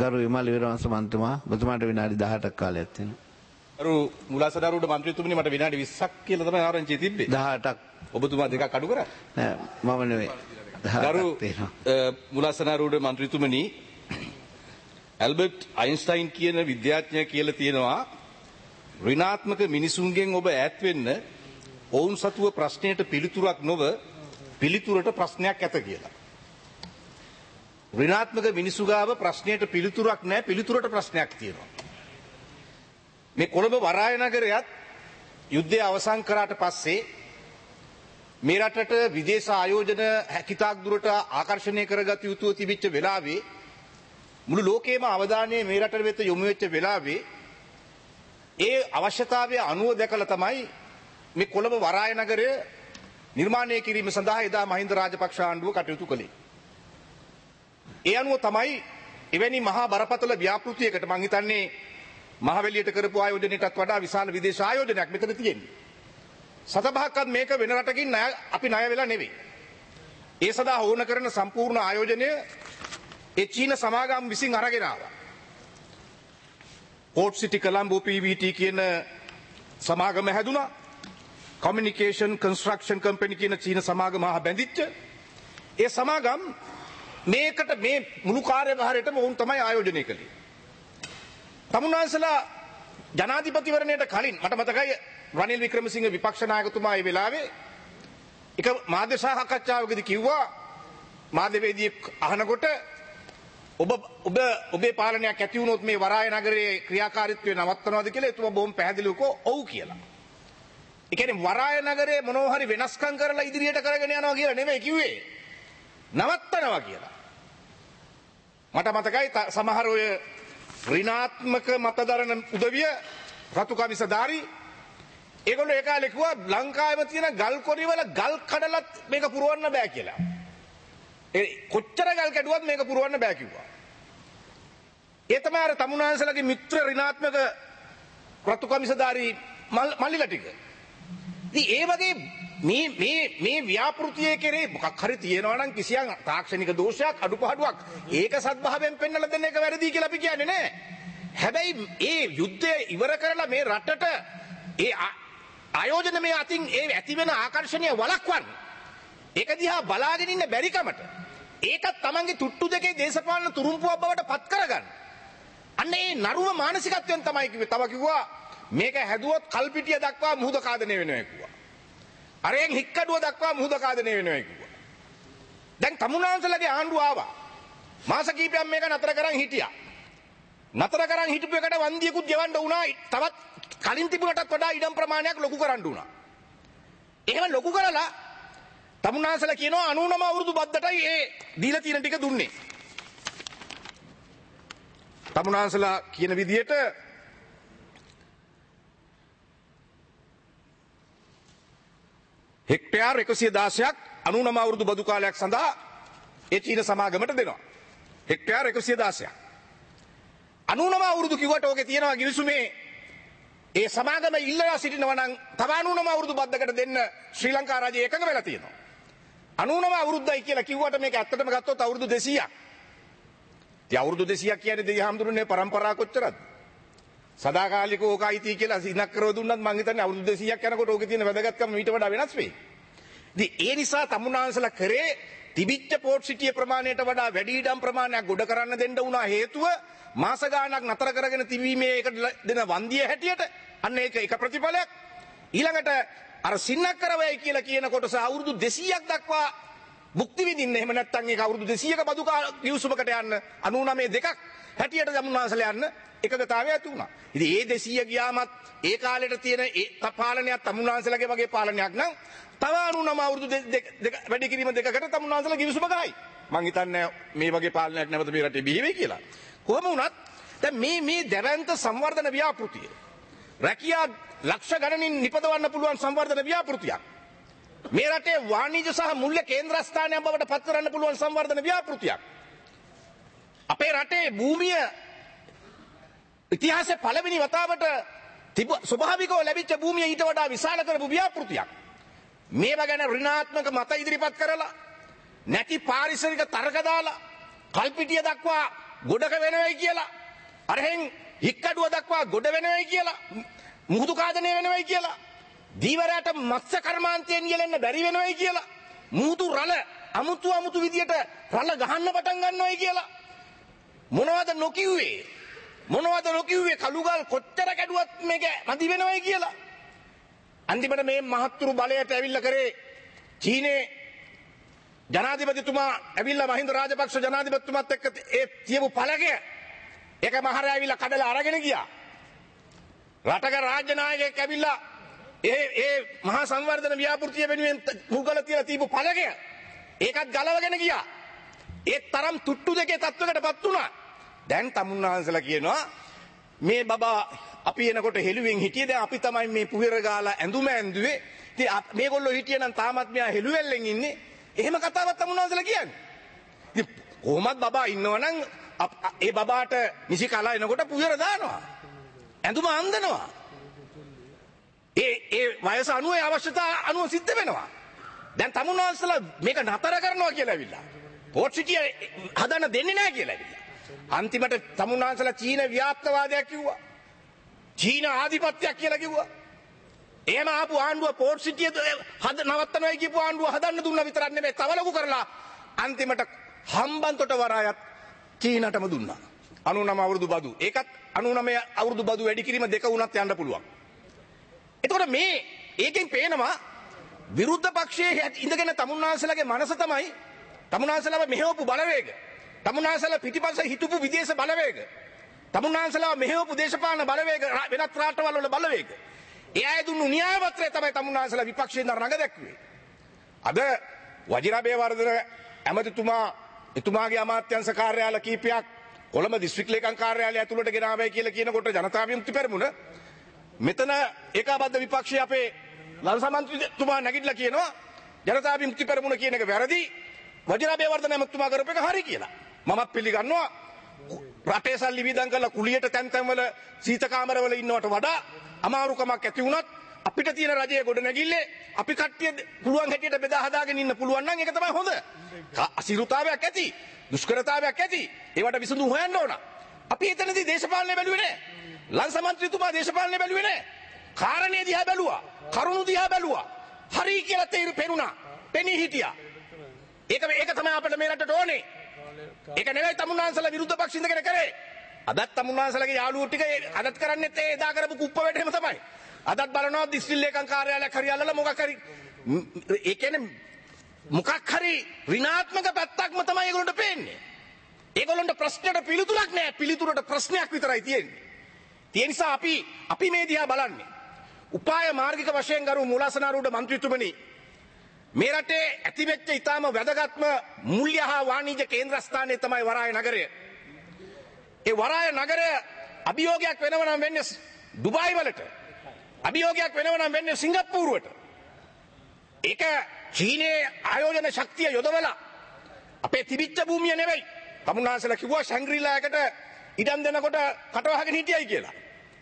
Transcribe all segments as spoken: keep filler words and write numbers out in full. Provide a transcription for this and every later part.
ගරු විමල් වීරවංශ මන්ත්‍රීතුමා ඔබතුමාට විනාඩි දහඅටක් කාලයක් තියෙනවා. ගරු මුලාසනාරුවට මන්ත්‍රීතුමනි මට විනාඩි විස්සක් කියලා තමයි ආරංචිය තිබ්බේ. දහඅටක් ඔබතුමා දෙකක් අඩු කරා. නෑ මම නෙවෙයි. ගරු මුලාසනාරුවට මන්ත්‍රීතුමනි ඇල්බර්ට් අයින්ස්ටයින් කියන විද්‍යාඥයා කියලා තියෙනවා ඍණාත්මක මිනිසුන්ගෙන් ඔබ ඈත් වෙන්න ඔවුන් සතුව ප්‍රශ්නයට පිළිතුරක් නොව පිළිතුරට ප්‍රශ්නයක් ඇත කියලා. ඍණාත්මක මිනිසු ගාව ප්‍රශ්නයට පිළිතුරක් නැහැ පිළිතුරට ප්‍රශ්නයක් තියෙනවා. මේ කොළඹ වරාය නගරයත් යුද්ධය අවසන් කරාට පස්සේ මේ රටට විදේශ ආයෝජන හැකිතාක් දුරට ආකර්ෂණය කරගත යුතුව තිබිච්ච වෙලාවේ මුළු ලෝකේම අවධානය මේ රට වෙත යොමු වෙච්ච වෙලාවේ ඒ අවශ්‍යතාවය අනුව දැකලා තමයි මේ කොළඹ වරාය නගරය නිර්මාණය කිරීම සඳහා එදා මහින්ද රාජපක්ෂ ආණ්ඩුව කටයුතු කළේ. ඒ අනුව තමයි එවැනි මහා බරපතල ව්‍යාපෘතියකට මං හිතන්නේ මහවැලියට කරපු ආයෝජනයටත් වඩා විශාල විදේශ ආයෝජනයක් මෙතන තියෙන්නේ. සතපහක්වත් මේක වෙන රටකින් ණය අපි ණය වෙලා නෙවෙයි. ඒ සඳහා ඕන කරන සම්පූර්ණ ආයෝජනය ඒ චීන සමාගම් විසින් අරගෙන ආවා. පෝට් සිටි කොළඹ පී වී ටී කියන සමාගම හැදුනා. කමියුනිකේෂන් කන්ස්ට්‍රක්ෂන් කම්පැනි කියන චීන සමාගම හා බැඳිච්ච ඒ සමාගම් මේකට මේ මුළු කාර්යභාරයටම වුන් තමයි ආයෝජනය කළේ. තමුන්වහන්සේලා ජනාධිපතිවරණයට කලින් මට මතකයි රනිල් වික්‍රමසිංහ විපක්ෂ නායකතුමා ඒ වෙලාවේ එක මාධ්‍ය සාකච්ඡාවකදී කිව්වා මාධ්‍යවේදියෙක් අහනකොට ඔබ ඔබ ඔබේ පාලනයක් ඇති වුණොත් මේ වරාය නගරයේ ක්‍රියාකාරීත්වය නවත්තනවාද කියලා එතුමා බොහොම පැහැදිලිව කිව්වා ඔව් කියලා. ඒ කියන්නේ වරාය නගරයේ මොනවා හරි වෙනස්කම් කරලා ඉදිරියට කරගෙන යනවා කියලා නෙමෙයි කිව්වේ. නවත්තනවා කියලා. මට මතකයි සමහර ඔය ඍණාත්මක මතදරන උදවිය රතු කමිසධාරී ඒගොල්ලෝ ඒ කාලේ කිව්වා ලංකාවේ තියෙන ගල් කොරි වල ගල් කඩලත් මේක පුරවන්න බෑ කියලා. ඒ කොච්චර ගල් කැඩුවත් මේක පුරවන්න බෑ කිව්වා. ඒ තමයි අර තමුන්වහන්සේලාගේ මිත්‍ර ඍණාත්මක රතු කමිසධාරී මල්ලිලා ටික. ඉතින් ඒ වගේ මේ මේ මේ ව්‍යාපෘතියේ කෙරේ මොකක් හරි තියෙනවා නම් කිසියම් තාක්ෂණික දෝෂයක් අඩුපාඩුවක් ඒක සත්භාවයෙන් පෙන්වලා දෙන්න එක වැරදි කියලා අපි කියන්නේ නැහැ. හැබැයි ඒ යුද්ධය ඉවර කරලා මේ රටට ඒ ආයෝජන මේ අතින් ඒ ඇති වෙන ආකර්ෂණය වළක්වන්න. ඒක දිහා බලාගෙන ඉන්න බැරි කමට ඒකත් Tamange තුට්ටු දෙකේ දේශපාලන තුරුම්පුවක් බවට පත් කරගන්න. අන්න ඒ නරුව මානසිකත්වයෙන් තමයි කිව්වේ. තව කිව්වා මේක හැදුවොත් කල්පිටිය දක්වා මුහුද කාදනය වෙනවා කිව්වා. අරෙන් හික්කඩුව දක්වා මුහුද කාදනය වෙනවා කිව්වා. දැන් තමුන්වහන්සේලාගේ ආණ්ඩුව ආවා. මාස කිහිපයක් මේක නතර කරන් හිටියා. නතර කරන් හිටපු එකට වන්දියකුත් ගෙවන්න වුණා. තවත් කලින් තිබුණටත් වඩා ඉඩම් ප්‍රමාණයක් ලොකු කරන්න වුණා. එහෙම ලොකු කරලා තමුන්වහන්සේලා කියනවා අනූනම අවුරුදු බද්දටයි ඒ දීලා තියෙන ටික දුන්නේ. තමුන්වහන්සේලා කියන විදිහට හෙක්ටයාර් එකසිය දාසයක් අනූනම අවුරුදු බදු කාලයක් සඳහා ඒ චීන සමාගමට දෙනවා. හෙක්ටයාර් එකසිය දාසයක්. අනූනම අවුරුදු කිව්වට ඕකේ තියෙනවා ගිවිසුමේ ඒ සමාගම ඉල්ලලා සිටිනවා නම් තව අනූනම අවුරුදු බද්දකට දෙන්න ශ්‍රී ලංකා රජය එකඟ වෙලා තියෙනවා. අනූනම අවුරුද්දයි කියලා කිව්වට මේක ඇත්තටම ගත්තොත් අවුරුදු දෙසීයක්. ඉතින් අවුරුදු දෙසීයක් කියන්නේ දෙය හැමදෙරුනේ පරම්පරා කොච්චරද? සදාකාලිකව ඕක අයිති කියලා සිනක් කරව දුන්නත් මං හිතන්නේ අවුරුදු දෙසීයක් යනකොට ඕකේ තියෙන වැදගත්කම ඊට වඩා වෙනස් වෙයි. ඉතින් ඒ නිසා තමුන්වහන්සේලා කරේ තිබිච්ච පෝට් සිටිය ප්‍රමාණයට වඩා වැඩි ඉඩම් ප්‍රමාණයක් ගොඩ කරන්න දෙන්න වුණා හේතුව මාස ගාණක් නතර කරගෙන තිබීමේ ඒකට දෙන වන්දිය හැටියට අන්න ඒක එක ප්‍රතිඵලයක්. ඊළඟට අර සින්නක් කරවයි කියලා කියන කොටස අවුරුදු දෙසීයක් දක්වා මුක්ති විඳින්න. එහෙම නැත්නම් ඒක අවුරුදු දෙසීයක බදු ගිවිසුමකට යන්න අනූනමේ දෙකක් හැටියට තමුන්වහන්සේලා යන්න එකගතාවය ඇති වුණා. ඉතින් ඒ දෙසීය ගියාමත් ඒ කාලෙට තියෙන ඒ පාලනයක් තමුන්වහන්සේලාගේ වගේ පාලනයක් නම් තව අනූනම අවුරුදු දෙක වැඩි කිරීම දෙකකට තමුන්වහන්සේලා ගිවිසුම ගහයි. මං හිතන්නේ මේ වගේ පාලනයක් නැවත මේ රටේ බිහි වෙයි කියලා. කොහොම වුණත් දැන් මේ මේ දැවැන්ත සංවර්ධන ව්‍යාපෘතිය රැකියා ලක්ෂ ගණනින් නිපදවන්න පුළුවන් සංවර්ධන ව්‍යාපෘතියක්. මේ රටේ වාණිජ්‍ය සහ මුල්‍ය කේන්ද්‍රස්ථානයක් බවට පත් කරන්න පුළුවන් සංවර්ධන ව්‍යාපෘතියක්. අපේ රටේ භූමිය ඉතිහාසයේ පළවෙනි වතාවට ස්වභාවිකව ලැබිච්ච භූමිය ඊට වඩා විශාල කරපු ව්‍යාපෘතියක්. මේවා ගැන ඍණාත්මක මත ඉදිරිපත් කරලා නැති පාරිසරික තර්ක දාලා කල්පිටිය දක්වා ගොඩක වෙනවයි කියලා. අරහෙන් හික්කඩුව දක්වා ගොඩ වෙනවයි කියලා. මුහුදු කාදනය වෙනවයි කියලා. දීවරයට මත්ස්‍ය කර්මාන්තයෙන් යෙලෙන්න බැරි වෙනවයි කියලා. මුහුදු රළ අමුතු අමුතු විදියට රළ ගහන්න පටන් ගන්නවයි කියලා. මොනවද නොකියුවේ? මොනවද නොකියුවේ? කළුගල් කොච්චර කැඩුවත් මේක මදි වෙනවයි කියලා. අන්තිමට මේ මහත්තුරු බලයට ඇවිල්ලා කරේ චීනේ ජනාධිපතිතුමා ඇවිල්ලා මහින්ද රාජපක්ෂ ජනාධිපතිතුමාත් එක්ක ඒ තියපු පළකය ඒක මහරය ඇවිල්ලා කඩලා අරගෙන ගියා. රටක රාජ්‍ය නායකයෙක් ඇවිල්ලා ඒ ඒ මහා සංවර්ධන ව්‍යාපෘතිය වෙනුවෙන් මුගල තියලා තියපු පළකය ඒකත් ගලවගෙන ගියා. ඒ තරම් තුට්ටු දෙකේ තත්වයකටපත් වුණා. දැන් තමුන්නාන්සලා කියනවා මේ බබා අපි එනකොට හෙළුවෙන් හිටියේ දැන් අපි තමයි මේ පුහෙර ගාලා ඇඳුම ඇඳුවේ. ඉතින් මේගොල්ලෝ හිටියනම් තාමත් මෙයා හෙළුවෙල්ලෙන් ඉන්නේ. එහෙම කතාවක් තමුන්නාන්සලා කියන්නේ. ඉතින් කොහොමත් බබා ඉන්නවනම් ඒ බබාට නිසි කලා එනකොට පුහෙර දානවා. ඇඳුම අඳිනවා. ඒ ඒ වයස අනුව අවශ්‍යතා අනුව සිද්ධ වෙනවා. දැන් තමුන්නාන්සලා මේක නතර කරනවා කියලා ඇවිල්ලා. පෝට් සිටිය හදන්න දෙන්නේ නැහැ කියලා ඇවිල්ලා. අන්තිමට තමුන්නාන්සලා චීන ව්‍යාප්තවාදයක් කිව්වා. චීන ආධිපත්‍යයක් කියලා කිව්වා. එහෙම ආපු ආණ්ඩුව පෝට් සිටිය හද නවත්තනවා කියපු ආණ්ඩුව හදන්න දුන්න විතරක් නෙමෙයි තව ලොකු කරලා අන්තිමට හම්බන්තොට වරායත් චීනටම දුන්නා. අනූනම අවුරුදු බදු. ඒකත් අනූනම අවුරුදු බදු වැඩි කිරීම දෙක වුණත් යන්න පුළුවන්. එතකොට මේ ඒකෙන් පේනවා විරුද්ධ පක්ෂයේ ඉඳගෙන තමුන්නාන්සලාගේ මනස තමයි තමුන්නාන්සලාව මෙහෙවපු බලවේග. තමුන්නාන්සලා පිටිපස්ස හිටපු විදේශ බලවේග. තමුන්නාන්සලාව මෙහෙවපු දේශපාලන බලවේග වෙනත් රටවල් වල බලවේග. ඒ අය දුන්නු න්‍යාය පත්‍රය තමයි තමුන්නාන්සලා විපක්ෂයෙන් රඟ දැක්ුවේ. අද වජිරාබේවර්ධන ඇමතිතුමා එතුමාගේ අමාත්‍යංශ කාර්යාල කීපයක් කොළඹ දිස්ත්‍රික් ලේකම් කාර්යාලය ඇතුළට ගෙනාවයි කියලා කියනකොට ජනතා විමුක්ති පෙරමුණ මෙතන ඒකාබද්ධ විපක්ෂය අපේ ලංසා මන්ත්‍රීතුමා නැගිටලා කියනවා ජනතා විමුක්ති පෙරමුණ කියන එක වැරදි වජිරාබේවර්ධන ඇමතිතුමා කරපු එක හරි කියලා. මමත් පිළිගන්නවා රටේ සල්ලි වියදම් කරලා කුලියට තැන් තැන් වල සීත කාමරවල ඉන්නවට වඩා අමාරුකමක් ඇති වුණත් අපිට තියෙන රජයේ ගොඩ නැගිල්ලේ අපි කට්ටිය පුළුවන් හැටියට බෙදා හදාගෙන ඉන්න පුළුවන් නම් ඒක තමයි හොඳ. අසිරුතාවයක් ඇති, දුෂ්කරතාවයක් ඇති. ඒවට විසඳුම් හොයන්න ඕන. අපි එතනදී දේශපාලනය බැලුවේ නැහැ. ලංසා මන්ත්‍රීතුමා දේශපාලනය බැලුවේ නැහැ. කාරණේ දිහා බැලුවා. කරුණු දිහා බැලුවා. හරි කියලා තේරු පෙනුණා. පෙනී හිටියා. ඒක ඒක තමයි අපිට මේ රටට ඕනේ. ඒක නෙවෙයි තමුන්නාන්සලා විරුද්ධ පක්ෂ ඉඳගෙන කරේ. අදත් තමුන්නාන්සලාගේ යාළුවෝ ටික අදත් කරන්නේත් ඒ එදා කරපු කුප්ප වැඩේම තමයි. අදත් බලනවා දිස්ත්‍රික් ලේකම් කාර්යාලයක් හරි අල්ලලා මොකක් හරි ඒ කියන්නේ මොකක් හරි ඍණාත්මක පැත්තක්ම තමයි ඒගොල්ලන්ට පේන්නේ. ඒගොල්ලන්ට ප්‍රශ්නයට පිළිතුරක් නැහැ. පිළිතුරට ප්‍රශ්නයක් විතරයි තියෙන්නේ. ඒ නිසා අපි අපි මේ දිහා බලන්නේ. උපාය මාර්ගික වශයෙන් ගරු මූලාසනාරූඪ මන්ත්‍රීතුමනි මේ රටේ ඇතිවෙච්ච ඊටාම වැදගත්ම මූල්‍ය හා වාණිජ්‍ය කේන්ද්‍රස්ථානය තමයි වරාය නගරය. ඒ වරාය නගරය අභියෝගයක් වෙනව නම් වෙන්නේ ඩුබායි වලට. අභියෝගයක් වෙනව නම් වෙන්නේ සිංගප්පූරුවට. ඒක චීනයේ ආයෝජන ශක්තිය යොදවලා අපේ තිබිච්ච භූමිය නෙවෙයි. තමුන්නාන්සලා කිව්වා ශැංග්‍රීලා එකට ඉඩම් දෙනකොට කටවහගෙන හිටියයි කියලා.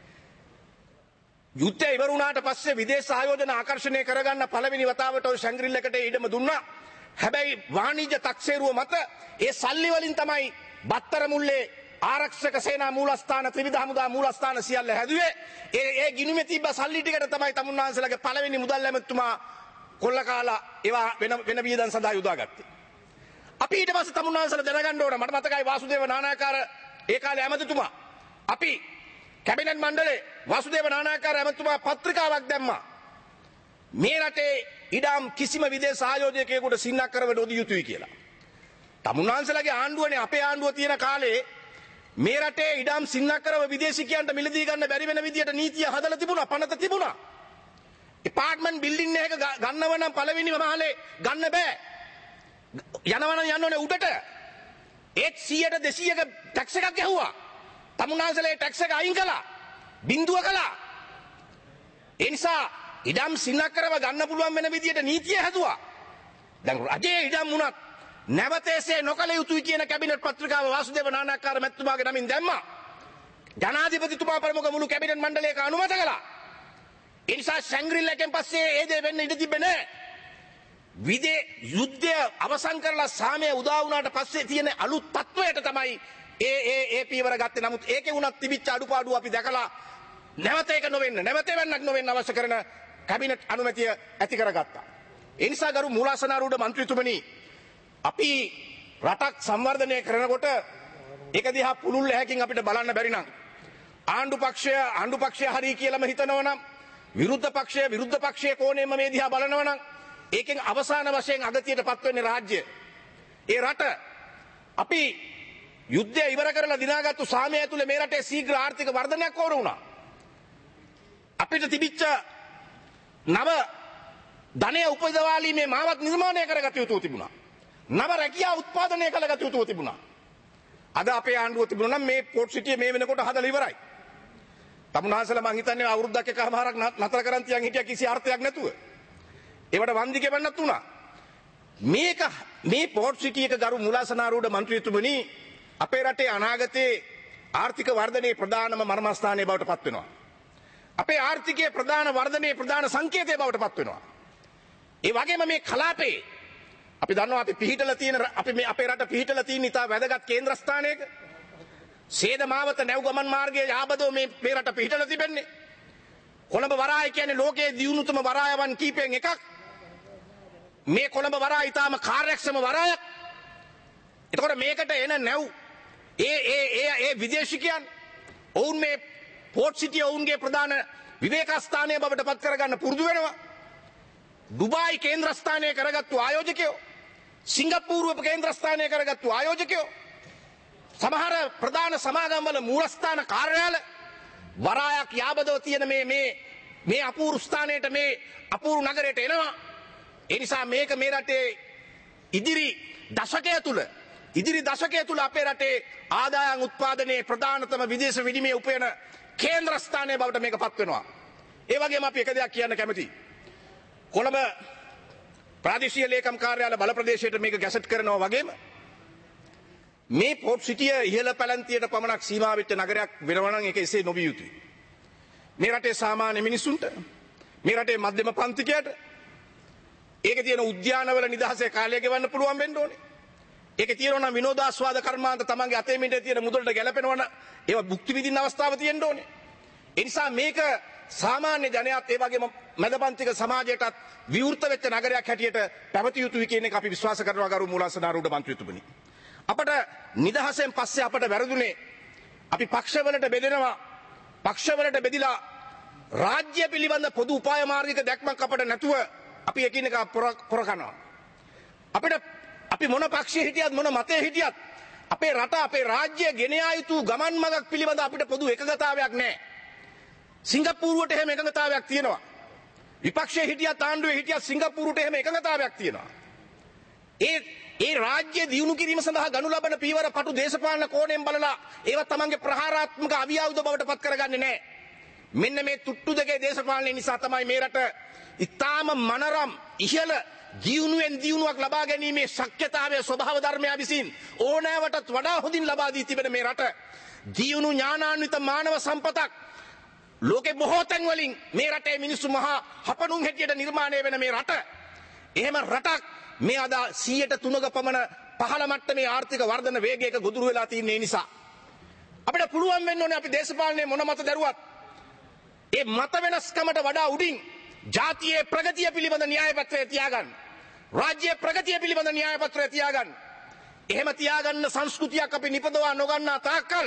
යුද්ධය ඉවර වුණාට පස්සේ විදේශ ආයෝජන ආකර්ෂණය කරගන්න පළවෙනි වතාවට ඔය ශැංග්‍රීලා එකට ඉඩම දුන්නා. හැබැයි වාණිජ්‍ය තක්සේරුව මත ඒ සල්ලි වලින් තමයි බත්තර මුල්ලේ ආරක්ෂක සේනා මූලස්ථාන ත්‍රිවිධ හමුදා මූලස්ථාන සියල්ල හැදුවේ. ඒ ඒ ගිණුමේ තිබ්බ සල්ලි ටිකට තමයි තමුන්නාන්සලාගේ පළවෙනි මුදල් ඇමතුමා කොල්ල කාලා ඒවා වෙන වෙන වියදම් සඳහා යොදාගත්තේ. අපි ඊට පස්සේ තමුන්නාන්සලා දැනගන්න ඕන මට මතකයි වාසුදේව නානායකාර ඒ කාලේ ඇමතිතුමා අපි කැබිනට් මණ්ඩලේ වාසුදේව නානායකාර ඇමතිතුමා පත්‍රිකාවක් දැම්මා. මේ රටේ ඉඩම් කිසිම විදේශ ආයෝජකයෙකුට සින්නක් කරව නොදිය යුතුයි කියලා. තමුන්නාන්සලාගේ ආණ්ඩුවනේ අපේ ආණ්ඩුව තියෙන කාලේ මේ රටේ ඉඩම් සින්නක් කරව විදේශිකයන්ට මිලදී ගන්න බැරි වෙන විදියට නීතිය හදලා තිබුණා පනත තිබුණා. එපාර්ට්මන්ට් බිල්ඩින් එකක ගන්නව නම් පළවෙනිම මහලේ ගන්න බෑ. යනවා නම් යන්න ඕනේ උඩට. ඒත් සීයට දෙසීයක ටැක්ස් එකක් ගැහුවා. තමුන්නාන්සලා ඒ ටැක්ස් එක අයින් කළා. බින්දුව කළා. ඒ නිසා ඉඩම් සින්නක් කරව ගන්න පුළුවන් වෙන විදියට නීතිය හැදුවා. දැන් රජයේ ඉඩම් වුණත් නැවතේසේ නොකළ යුතුයි කියන කැබිනට් පත්‍රිකාව වාසුදේව නානායක්කාර මැතිතුමාගේ නමින් දැම්මා. ජනාධිපතිතුමා ප්‍රමුඛ මුළු කැබිනට් මණ්ඩලයක අනුමත කළා. ඒ නිසා ශැංග්‍රීලා එකෙන් පස්සේ ඒ දේ වෙන්න ඉඩ තිබෙන්නේ නැහැ. විදේ යුද්ධය අවසන් කරලා සාමය උදා වුණාට පස්සේ තියෙන අලුත් තත්වයට තමයි ඒ ඒ ඒ පියවර ගත්තේ. නමුත් ඒකේ වුණත් තිබිච්ච අඩුපාඩු අපි දැකලා නැවත ඒක නොවෙන්න නැවත වෙන්නක් නොවෙන්න අවශ්‍ය කරන කැබිනට් අනුමැතිය ඇති කරගත්තා. ඒ නිසා ගරු මූලාසනාරූඪ මන්ත්‍රීතුමනි අපි රටක් සංවර්ධනය කරනකොට ඒක දිහා පුළුල් හැකින් අපිට බලන්න බැරි නම් ආණ්ඩු පක්ෂය ආණ්ඩු පක්ෂය හරි කියලාම හිතනවා නම් විරුද්ධ පක්ෂය විරුද්ධ පක්ෂයේ කෝණයෙන්ම මේ දිහා බලනවා නම් ඒකෙන් අවසාන වශයෙන් අගතියටපත් වෙන්නේ රාජ්‍ය. ඒ රට අපි යුද්ධය ඉවර කරලා දිනාගත්තු සාමය ඇතුලේ මේ රටේ ශීඝ්‍ර ආර්ථික වර්ධනයක් ඕන වුණා. අපිට තිබිච්ච නව ධනය උපදවාලීමේ මාවත් නිර්මාණය කරගත යුතු තිබුණා. නව රැකියාව උත්පාදනය කළගත යුතු තිබුණා. අද අපේ ආණ්ඩුව තිබුණා නම් මේ පෝට් සිටිය මේ වෙනකොට හදලා ඉවරයි. තමුන්හන්සලා මං හිතන්නේ අවුරුද්දක් එකමාරක් නතර කරන් තියන් හිටියා කිසි අර්ථයක් නැතුව. ඒවට වන්දි ගෙවන්නත් උනා. මේක මේ පෝට් සිටි එක ගරු මූලාසනාරූඪ මන්ත්‍රීතුමනි අපේ රටේ අනාගතයේ ආර්ථික වර්ධනයේ ප්‍රධානම මර්මස්ථානයේ බවට පත් වෙනවා. අපේ ආර්ථිකයේ ප්‍රධාන වර්ධනයේ ප්‍රධාන සංකේතය බවට පත් වෙනවා. ඒ වගේම මේ කලාපේ අපි දන්නවා අපි පිහිටලා තියෙන අපි මේ අපේ රට පිහිටලා තියෙන ඉතා වැදගත් කේන්ද්‍රස්ථානයක සේද මාවත නැව් ගමන් මාර්ගයේ යාබදව මේ මේ රට පිහිටලා තිබෙන්නේ. කොළඹ වරාය කියන්නේ ලෝකයේ දියුණුතම වරායවන් කීපෙන් එකක්. මේ කොළඹ වරාය ඉතාම කාර්යක්ෂම වරායක්. එතකොට මේකට එන නැව් ඒ ඒ ඒ ඒ විදේශිකයන් ඔවුන් මේ පෝට් සිටිය ඔවුන්ගේ ප්‍රධාන විවේකස්ථානය බවට පත් කරගන්න පුරුදු වෙනවා. දුබායි කේන්ද්‍රස්ථානය කරගත්තු ආයෝජකයෝ සිංගප්පූරුව කේන්ද්‍රස්ථානය කරගත්තු ආයෝජකයෝ සමහර ප්‍රධාන සමාගම්වල මූලස්ථාන කාර්යාල වරායක් යාබදව තියෙන මේ මේ මේ අපූර්ව ස්ථානයට මේ අපූර්ව නගරයට එනවා. ඒ නිසා මේක මේ රටේ ඉදිරි දශකය තුල ඉදිරි දශකය තුල අපේ රටේ ආදායම් උත්පාදනයේ ප්‍රධානතම විදේශ විනිමය උපයන කේන්ද්‍රස්ථානය බවට මේක පත් වෙනවා. ඒ වගේම අපි එක දෙයක් කියන්න කැමතියි. කොළඹ ප්‍රාදේශීය ලේකම් කාර්යාල බල ප්‍රදේශයට මේක ගැසට් කරනවා වගේම මේ පෝට් සිටිය ඉහළ පැලැන්තියට පමණක් සීමා වෙච්ච නගරයක් වෙනවා නම් ඒක එසේ නොවිය යුතුයි. මේ රටේ සාමාන්‍ය මිනිසුන්ට මේ රටේ මධ්‍යම පන්තිකයට ඒකේ තියෙන උද්‍යානවල නිදහසේ කාලය ගෙවන්න පුළුවන් වෙන්න ඕනේ. ඒකේ තියෙනවා නම් විනෝදාස්වාද කර්මාන්ත තමන්ගේ අතේ මිටේ තියෙන මුදලට ගැලපෙනවා නම් ඒවා භුක්ති විඳින්න අවස්ථාව තියෙන්න ඕනේ. ඒ නිසා මේක සාමාන්‍ය ජනයාත් ඒ වගේම මැදපන්තික සමාජයටත් විවෘත වෙච්ච නගරයක් හැටියට පැවතිය යුතුයි කියන එක අපි විශ්වාස කරනවා ගරු මූලාසනාරූඪ මන්ත්‍රීතුමනි. අපට නිදහසෙන් පස්සේ අපට වැරදුනේ අපි පක්ෂවලට බෙදෙනවා. පක්ෂවලට බෙදිලා රාජ්‍ය පිළිබඳ පොදු උපාය මාර්ගික දැක්මක් අපට නැතුව අපි එකිනෙක පොර කරනවා. අපිට අපි මොන පක්ෂයේ හිටියත් මොන මතයේ හිටියත් අපේ රට අපේ රාජ්‍ය ගෙන යා යුතු ගමන් මඟක් පිළිබඳ අපිට පොදු එකඟතාවයක් නැහැ. සිංගප්පූරුවට එහෙම එකඟතාවයක් තියෙනවා. විපක්ෂයේ හිටියත් ආණ්ඩුවේ හිටියත් සිංගප්පූරුවට එහෙම එකඟතාවයක් තියෙනවා. ඒ ඒ රාජ්‍ය දියුණු කිරීම සඳහා ගනු ලබන පීවර පටු දේශපාලන කෝණයෙන් බලලා ඒවා තමන්ගේ ප්‍රහාරාත්මක අවියාවුද බවට පත් කරගන්නේ නැහැ. මෙන්න මේ තුට්ටු දෙකේ දේශපාලනය නිසා තමයි මේ රට ඉතාම මනරම් ඉහළ ජීවුණුවෙන් දියුණුවක් ලබා ගැනීමේ ශක්්‍යතාවය ස්වභාව ධර්මය විසින් ඕනෑවටත් වඩා හොඳින් ලබා දී තිබෙන මේ රට ජීවුණු ඥානාන්විත මානව සම්පතක් ලෝකේ බොහෝ තැන් වලින් මේ රටේ මිනිස්සු මහා හපනුන් හැටියට නිර්මාණය වෙන මේ රට එහෙම රටක් මේ අද සියයට තුනක පමණ පහළ මට්ටමේ ආර්ථික වර්ධන වේගයක ගොදුරු වෙලා තියෙන නිසා අපිට පුළුවන් වෙන්න ඕනේ අපි දේශපාලනයේ මොන මත දරුවත් ඒ මත වෙනස්කමට වඩා උඩින් ජාතියේ ප්‍රගතිය පිළිබඳ න්‍යාය පත්‍රය තියාගන්න. රාජ්‍යයේ ප්‍රගතිය පිළිබඳ න්‍යාය පත්‍රය තියාගන්න. එහෙම තියාගන්න සංස්කෘතියක් අපි නිපදවා නොගන්නා තාක්කල්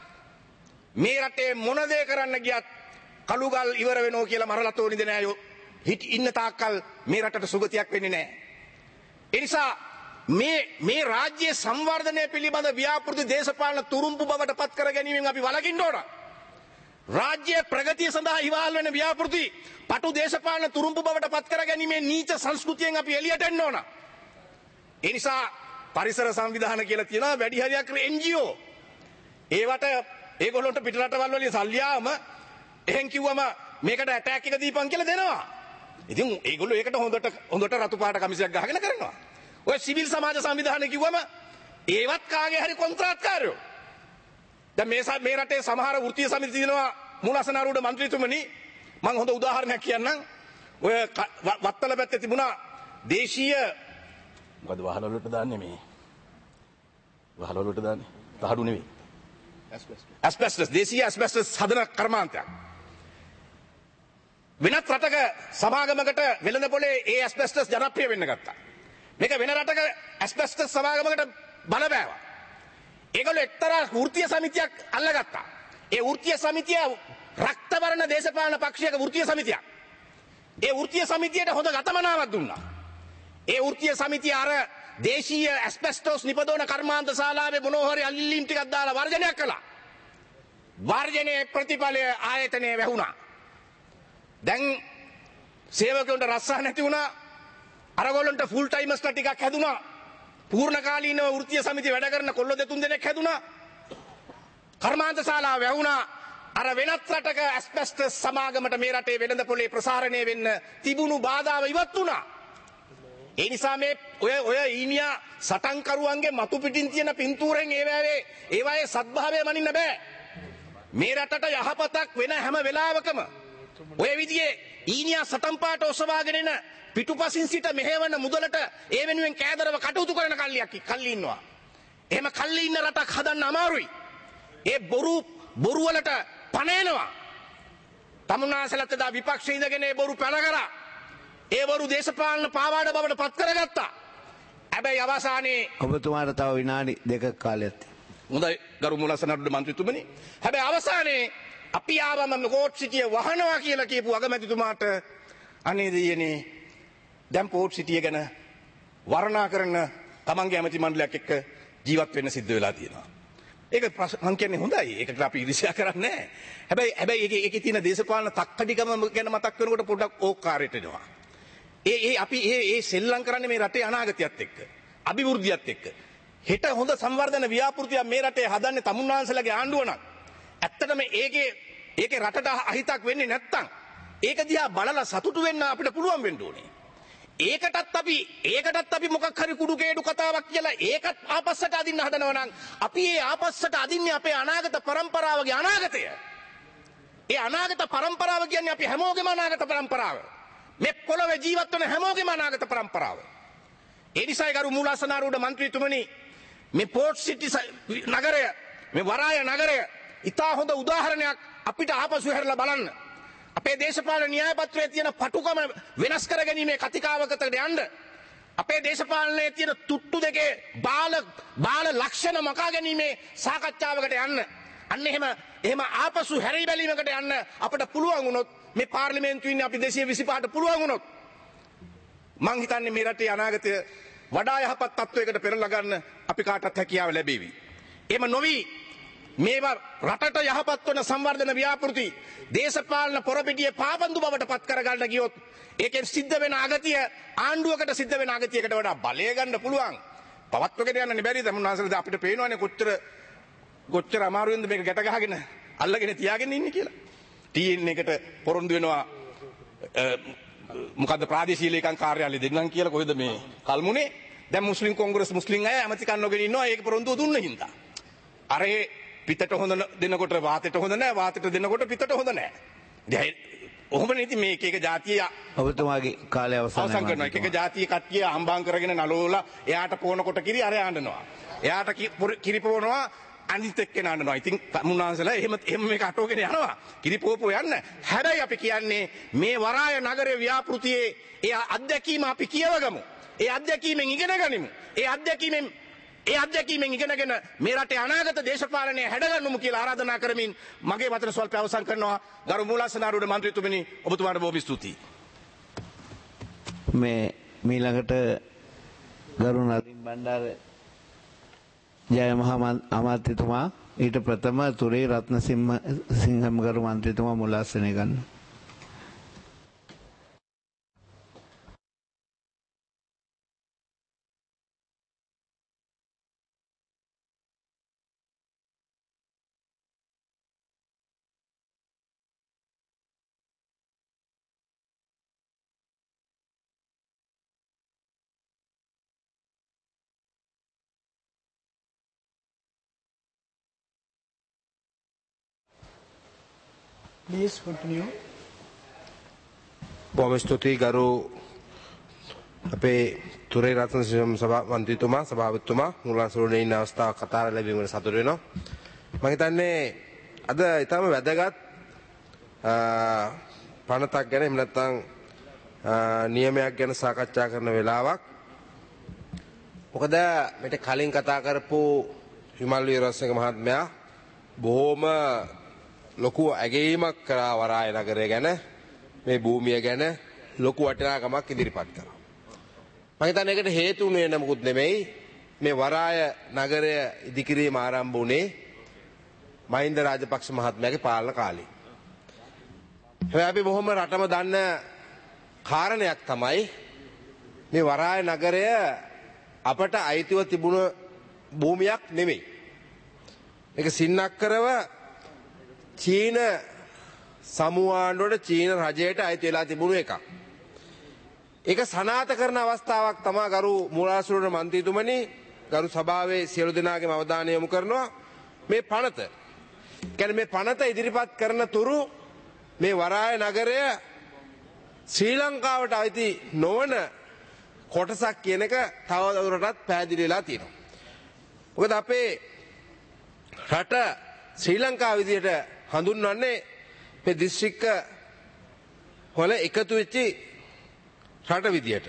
මේ රටේ මොන දේ කරන්න ගියත් කළුගල් ඉවර වෙනෝ කියලා මරලා තෝරන්නේ නැහැ. හිට ඉන්න තාක්කල් මේ රටට සුගතියක් වෙන්නේ නැහැ. ඒ නිසා මේ මේ රාජ්‍ය සංවර්ධනය පිළිබඳ ව්‍යාපෘති දේශපාලන තුරුම්පු බවට පත් කර ගැනීමෙන් අපි වළකින්න ඕන. රාජ්‍ය ප්‍රගතිය සඳහා ඉවහල් වෙන ව්‍යාපෘති පටු දේශපාලන තුරුම්පු බවට පත් කර ගැනීමේ නීච සංස්කෘතියෙන් අපි එළියට එන්න ඕන. ඒ නිසා පරිසර සංවිධාන කියලා තියෙනවා වැඩි හරියක් එන් ජී ඕ. ඒවට ඒගොල්ලන්ට පිට රටවල් වලින් සල්ලි ආවම එහෙන් කිව්වම මේකට ඇටැක් එක දීපන් කියලා දෙනවා. ඉතින් ඒගොල්ලෝ ඒකට හොඳට හොඳට රතු පාට කමිසයක් ගහගෙන කරනවා. ඔය සිවිල් සමාජ සංවිධානය කිව්වම ඒවත් කාගේ හරි කොන්ත්‍රාත්කාරයෝ. දැන් මේ මේ රටේ සමහර වෘත්තීය සමිති තියෙනවා මූලාසනාරූඪ මන්ත්‍රීතුමනි මම හොඳ උදාහරණයක් කියන්නම්. ඔය වත්තල පැත්තේ තිබුණා දේශීය මොකද වහල වලට දාන්නේ මේ වහල වලට දාන්නේ තහඩු නෙවෙයි ඇස්බෙස්ටස් දේශීය ඇස්බෙස්ටස් හදන කර්මාන්තයක්. වෙනත් රටක සමාගමකට වෙළඳ පොලේ ඒ ඇස්බෙස්ටස් ජනප්‍රිය වෙන්න ගත්තා. මේක වෙන රටක ඇස්බෙස්ටස් සමාගමකට බලපෑවා. ඒගොල්ලෝ එක්තරා වෘත්තීය සමිතියක් අල්ලගත්තා. ඒ වෘත්තීය සමිතිය රක්තවර්ණ දේශපාලන පක්ෂයක වෘත්තීය සමිතියක්. ඒ වෘත්තීය සමිතියට හොඳ ගතමනාවක් දුන්නා. ඒ වෘත්තීය සමිතිය අර දේශීය ඇස්බෙස්ටෝස් නිපදවන කර්මාන්ත ශාලාවේ මොනෝහරි අල්ලීම් ටිකක් දාලා වර්ජනයක් කළා. වර්ජනයේ ප්‍රතිඵලය ආයතනයේ වැහුණා. දැන් සේවකයන්ට රස්සා නැති වුණා. අරගොල්ලන්ට ෆුල් ටයිමර්ස්ලා ටිකක් හැදුනා. පූර්ණ කාලීනව වෘත්තීය සමිතිය වැඩ කරන කොල්ල දෙතුන් දෙනෙක් හැදුනා. කර්මාන්ත ශාලාව වැහුණා. අර වෙනත් රටක ඇස්බෙස්ටස් සමාගමට මේ රටේ වෙළඳ පොලේ ප්‍රසාරණය වෙන්න තිබුණු බාධාව ඉවත් වුණා. ඒ නිසා මේ ඔය ඔය ඊනියා සටන්කරුවන්ගේ මතු පිටින් තියෙන පින්තූරෙන් ඒවායේ ඒවායේ සත්භාවය මනින්න බෑ. මේ රටට යහපතක් වෙන හැම වෙලාවකම ඔය විදිහේ ඊනියා සටන් පාට ඔසවාගෙන එන පිටුපසින් සිට මෙහෙවන මුදලට ඒ වෙනුවෙන් කෑදරව කටයුතු කරන කල්ලියක් කල්ලි ඉන්නවා. එහෙම කල්ලි ඉන්න රටක් හදන්න අමාරුයි. ඒ බොරු බොරු වලට පණේනවා. තමුන්නාසලත් දා විපක්ෂයේ ඉඳගෙන ඒ බොරු පැන කරා. ඒ බොරු දේශපාලන පාවාඩ බවට පත් කරගත්තා. හැබැයි අවසානයේ ඔබතුමාට තව විනාඩි දෙකක කාලයක් තියෙනවා. හොඳයි ගරු මුලසනරුද මන්ත්‍රීතුමනි. හැබැයි අවසානයේ අපි ආවම කෝට් සිටිය වහනවා කියලා කියපු අගමැතිතුමාට අනේ දෙයනේ දැන් පෝට් සිටිය ගැන වර්ණනා කරන තමන්ගේ ඇමති මණ්ඩලයක් එක්ක ජීවත් වෙන්න සිද්ධ වෙලා තියෙනවා. ඒක මං කියන්නේ හොඳයි. ඒකට අපි ඉරිසියා කරන්නේ නැහැ. හැබැයි හැබැයි ඒකේ ඒකේ තියෙන දේශපාලන තක්කඩිකම ගැන මතක් කරනකොට පොඩ්ඩක් ඕකාරයට එනවා. ඒ ඒ අපි ඒ ඒ සෙල්ලම් කරන්නේ මේ රටේ අනාගතයත් එක්ක. අභිවෘද්ධියත් එක්ක. හෙට හොඳ සංවර්ධන ව්‍යාපෘතියක් මේ රටේ හදන්නේ තමුන්නාන්සලගේ ආණ්ඩුව නම් ඇත්තටම ඒකේ ඒකේ රටට අහිතක් වෙන්නේ නැත්තම් ඒක දිහා බලලා සතුටු වෙන්න අපිට පුළුවන් වෙන්න ඕනේ. ඒකටත් අපි ඒකටත් අපි මොකක් හරි කුඩු කේඩු කතාවක් කියලා ඒකත් ආපස්සට අදින්න හදනවා නම් අපි ඒ ආපස්සට අදින්නේ අපේ අනාගත પરම්පරාවගේ අනාගතය. ඒ අනාගත પરම්පරාව කියන්නේ අපි හැමෝගෙම අනාගත પરම්පරාව. මේ පොළොවේ ජීවත් වෙන හැමෝගෙම අනාගත પરම්පරාව. ඒ නිසායි ගරු මූලාසනාරූඪ මන්ත්‍රීතුමනි මේ පෝට් සිටි නගරය මේ වරාය නගරය ඉතා හොඳ උදාහරණයක් අපිට ආපසු හැරලා බලන්න. අපේ දේශපාලන න්‍යාය පත්‍රයේ තියෙන පටුකම වෙනස් කර ගැනීමේ කතිකාවකට යන්න. අපේ දේශපාලනයේ තියෙන තුට්ටු දෙකේ බාල බාල ලක්ෂණ මකා ගැනීමේ සාකච්ඡාවකට යන්න. අන්න එහෙම එහෙම ආපසු හැරී බැලීමකට යන්න අපිට පුළුවන් වුණොත් මේ පාර්ලිමේන්තුවේ ඉන්නේ අපි දෙසිය විසිපහට පුළුවන් වුණොත් මං හිතන්නේ මේ රටේ අනාගතය වඩා යහපත් තත්වයකට පෙරලා ගන්න අපි කාටත් හැකියාව ලැබෙවි. එහෙම නොවි මේවා රටට යහපත් වන සංවර්ධන ව්‍යාපෘති දේශපාලන පොරපිටියේ පාපන්දු බවට පත් කරගන්න ගියොත් ඒකෙන් සිද්ධ වෙන අගතිය ආණ්ඩුවකට සිද්ධ වෙන අගතියකට වඩා බලය ගන්න පුළුවන්. පවත්වගෙන යන්න බැරිද මුන්නාසලද අපිට පේනවනේ කොච්චර කොච්චර අමාරුවෙන්ද මේක ගැට ගහගෙන අල්ලගෙන තියාගෙන ඉන්නේ කියලා. ටී එන් එකට පොරොන්දු වෙනවා මොකද්ද ප්‍රාදේශීය ලේකම් කාර්යාලය දෙන්නම් කියලා කොහෙද මේ කල්මුනේ. දැන් මුස්ලිම් කොංග්‍රස් මුස්ලිම් අය ඇමතිකම් නොගෙන ඉන්නවා ඒක පොරොන්දුව දුන්න හින්දා. අර ඒ පිටට හොඳ දෙනකොට වාතයට හොඳ නැහැ වාතයට දෙනකොට පිටට හොඳ නැහැ. දැන් ඔහොමනේ ඉතින් මේක එක જાතිය ඔබතුමාගේ කාලය අවසන් කරනවා. එක එක જાතිය කට්ටිය හම්බාම් කරගෙන නලෝලා එයාට පොනකොට කිරි අර ආඬනවා. එයාට කිරි පොනවා අනිත් එක්කෙන ආඬනවා. ඉතින් මුන්නාන්සලා එහෙම එහෙම මේක අටෝගෙන යනවා. කිරි පොපෝ යන්න. හැබැයි අපි කියන්නේ මේ වරාය නගරේ ව්‍යාපෘතියේ ඒ අත්දැකීම අපි කියවගමු. ඒ අත්දැකීමෙන් ඉගෙන ගනිමු. ඒ අත්දැකීමෙන් ඒ අත්දැකීමෙන් ඉගෙනගෙන මේ රටේ අනාගත දේශපාලනය හැඩගන්නමු කියලා ආරාධනා කරමින් මගේ වචන ස්වල්ප අවසන් කරනවා. ගරු මූලාසනාරූඪ මන්ත්‍රීතුමනි ඔබතුමාට බොහොම ස්තුතියි. මේ මීළඟට ගරු නලින් බණ්ඩාර ජය මහා අමාත්‍යතුමා ඊට ප්‍රථම තුරේ රත්නසිංහ සිංහම් ගරු මන්ත්‍රීතුමා මුලාසනය ගන්න. Please continue. බොහොම ස්තුතියි ගරු අපේ තුරේ රත්නසිංහ සභා මන්ත්‍රීතුමා සභාපතිතුමා මුලාසුරුනේ ඉන්න අවස්ථාව කතා ලැබීමට සතුටු වෙනවා. මම හිතන්නේ අද ඊටම වැදගත් පනතක් ගැන එහෙම නැත්නම් නියමයක් ගැන සාකච්ඡා කරන වෙලාවක්. මොකද මෙට කලින් කතා කරපු විමල් වීරවංශක මහත්මයා බොහොම ලොකු ඇගීමක් කරා වරාය නගරය ගැන, මේ භූමිය ගැන ලොකු වටිනාකමක් ඉදිරිපත් කරා. මම හිතන්නේ ඒකට හේතු වුණේ නමුකුත් නෙමෙයි, මේ වරාය නගරය ඉදිකිරීම ආරම්භ වුණේ මහින්ද රාජපක්ෂ මහත්මයාගේ පාලන කාලේ. හැබැයි අපි බොහොම රටම දන්න කාරණයක් තමයි මේ වරාය නගරය අපට අයිතිව තිබුණ භූමියක් නෙමෙයි. ඒක සින්නක්කරව චීන සමුවාණ්ඩුවට, චීන රජයට අයිති වෙලා තිබුණු එකක්. ඒක සනාථ කරන අවස්ථාවක් තමයි ගරු මූලාශ්‍රවල මන්ත්‍රීතුමනි, ගරු සභාවේ සියලු දෙනාගේම අවධානය යොමු කරනවා මේ පනත. කියන්නේ මේ පනත ඉදිරිපත් කරන තුරු මේ වරාය නගරය ශ්‍රී ලංකාවට අයිති නොවන කොටසක් කියන එක තවදුරටත් පැහැදිලි වෙලා තියෙනවා. මොකද අපේ රට ශ්‍රී ලංකාව විදියට හඳුන්වන්නේ මේ දිස්ත්‍රික්ක වල එකතු වෙච්ච රට විදියට.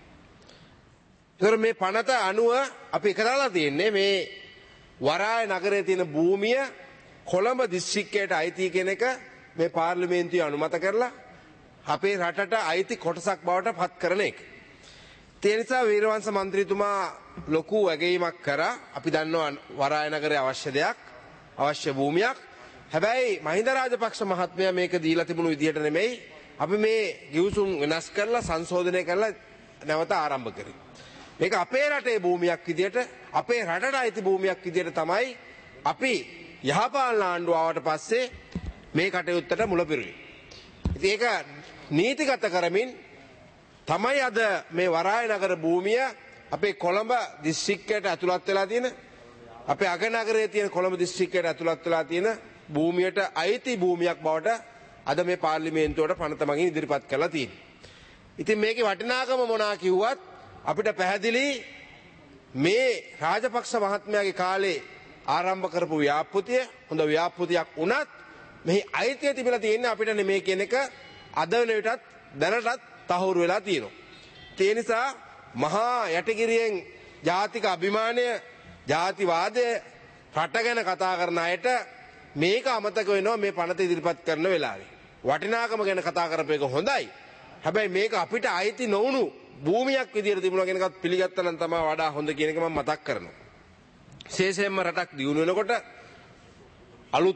ඒතර මේ පනත අනුව අපි කරලා තියෙන්නේ මේ වරාය නගරයේ තියෙන භූමිය කොළඹ දිස්ත්‍රික්කයට අයිති කියන එක මේ පාර්ලිමේන්තුවේ අනුමත කරලා අපේ රටට අයිති කොටසක් බවට පත් කරන එක. ඒ නිසා වීරවංශ මන්ත්‍රීතුමා ලොකු ඇගීමක් කරා. අපි දන්නවා වරාය නගරයේ අවශ්‍ය දෙයක්, අවශ්‍ය භූමියක්. හැබැයි මහින්ද රාජපක්ෂ මහත්මයා මේක දීලා තිබුණු විදියට නෙමෙයි අපි මේ ගිවිසුම් වෙනස් කරලා සංශෝධනය කරලා නැවත ආරම්භ කරේ. මේක අපේ රටේ භූමියක් විදියට, අපේ රටට අයිති භූමියක් විදියට තමයි අපි යහපාලන ආණ්ඩුව ආවට පස්සේ මේ කටයුත්තට මුල පිරුවේ. ඉතින් ඒක නීතිගත කරමින් තමයි අද මේ වරාය නගර භූමිය අපේ කොළඹ දිස්ත්‍රික්කයට ඇතුළත් වෙලා තියෙන, අපේ අගනගරයේ තියෙන කොළඹ දිස්ත්‍රික්කයට ඇතුළත් වෙලා තියෙන භූමියට අයිති භූමියක් බවට අද මේ පාර්ලිමේන්තුවට පනත මගින් ඉදිරිපත් කරලා තියෙනවා. ඉතින් මේකේ වටිනාකම මොනවා කිව්වත් අපිට පැහැදිලි මේ රාජපක්ෂ මහත්මයාගේ කාලේ ආරම්භ කරපු ව්‍යාපෘතිය හොඳ ව්‍යාපෘතියක් වුණත් මෙහි අයිතිය තිබිලා තියෙන්නේ අපිට නෙමේ කියන එක අද වෙන විටත් දැනටත් තහවුරු වෙලා තියෙනවා. ඒ නිසා මහා යටිගිරියෙන් ජාතික අභිමානය, ජාතිවාදය, රට ගැන කතා කරන අයට මේක අමතක වෙනවා මේ පනත ඉදිරිපත් කරන වෙලාවේ. වටිනාකම ගැන කතා කරපු එක හොඳයි. හැබැයි මේක අපිට අයිති නොවුණු භූමියක් විදියට තිබුණා කියන එකත් පිළිගත්තා නම් තමයි වඩා හොඳ කියන එක මම මතක් කරනවා. විශේෂයෙන්ම රටක් දියුණු වෙනකොට අලුත්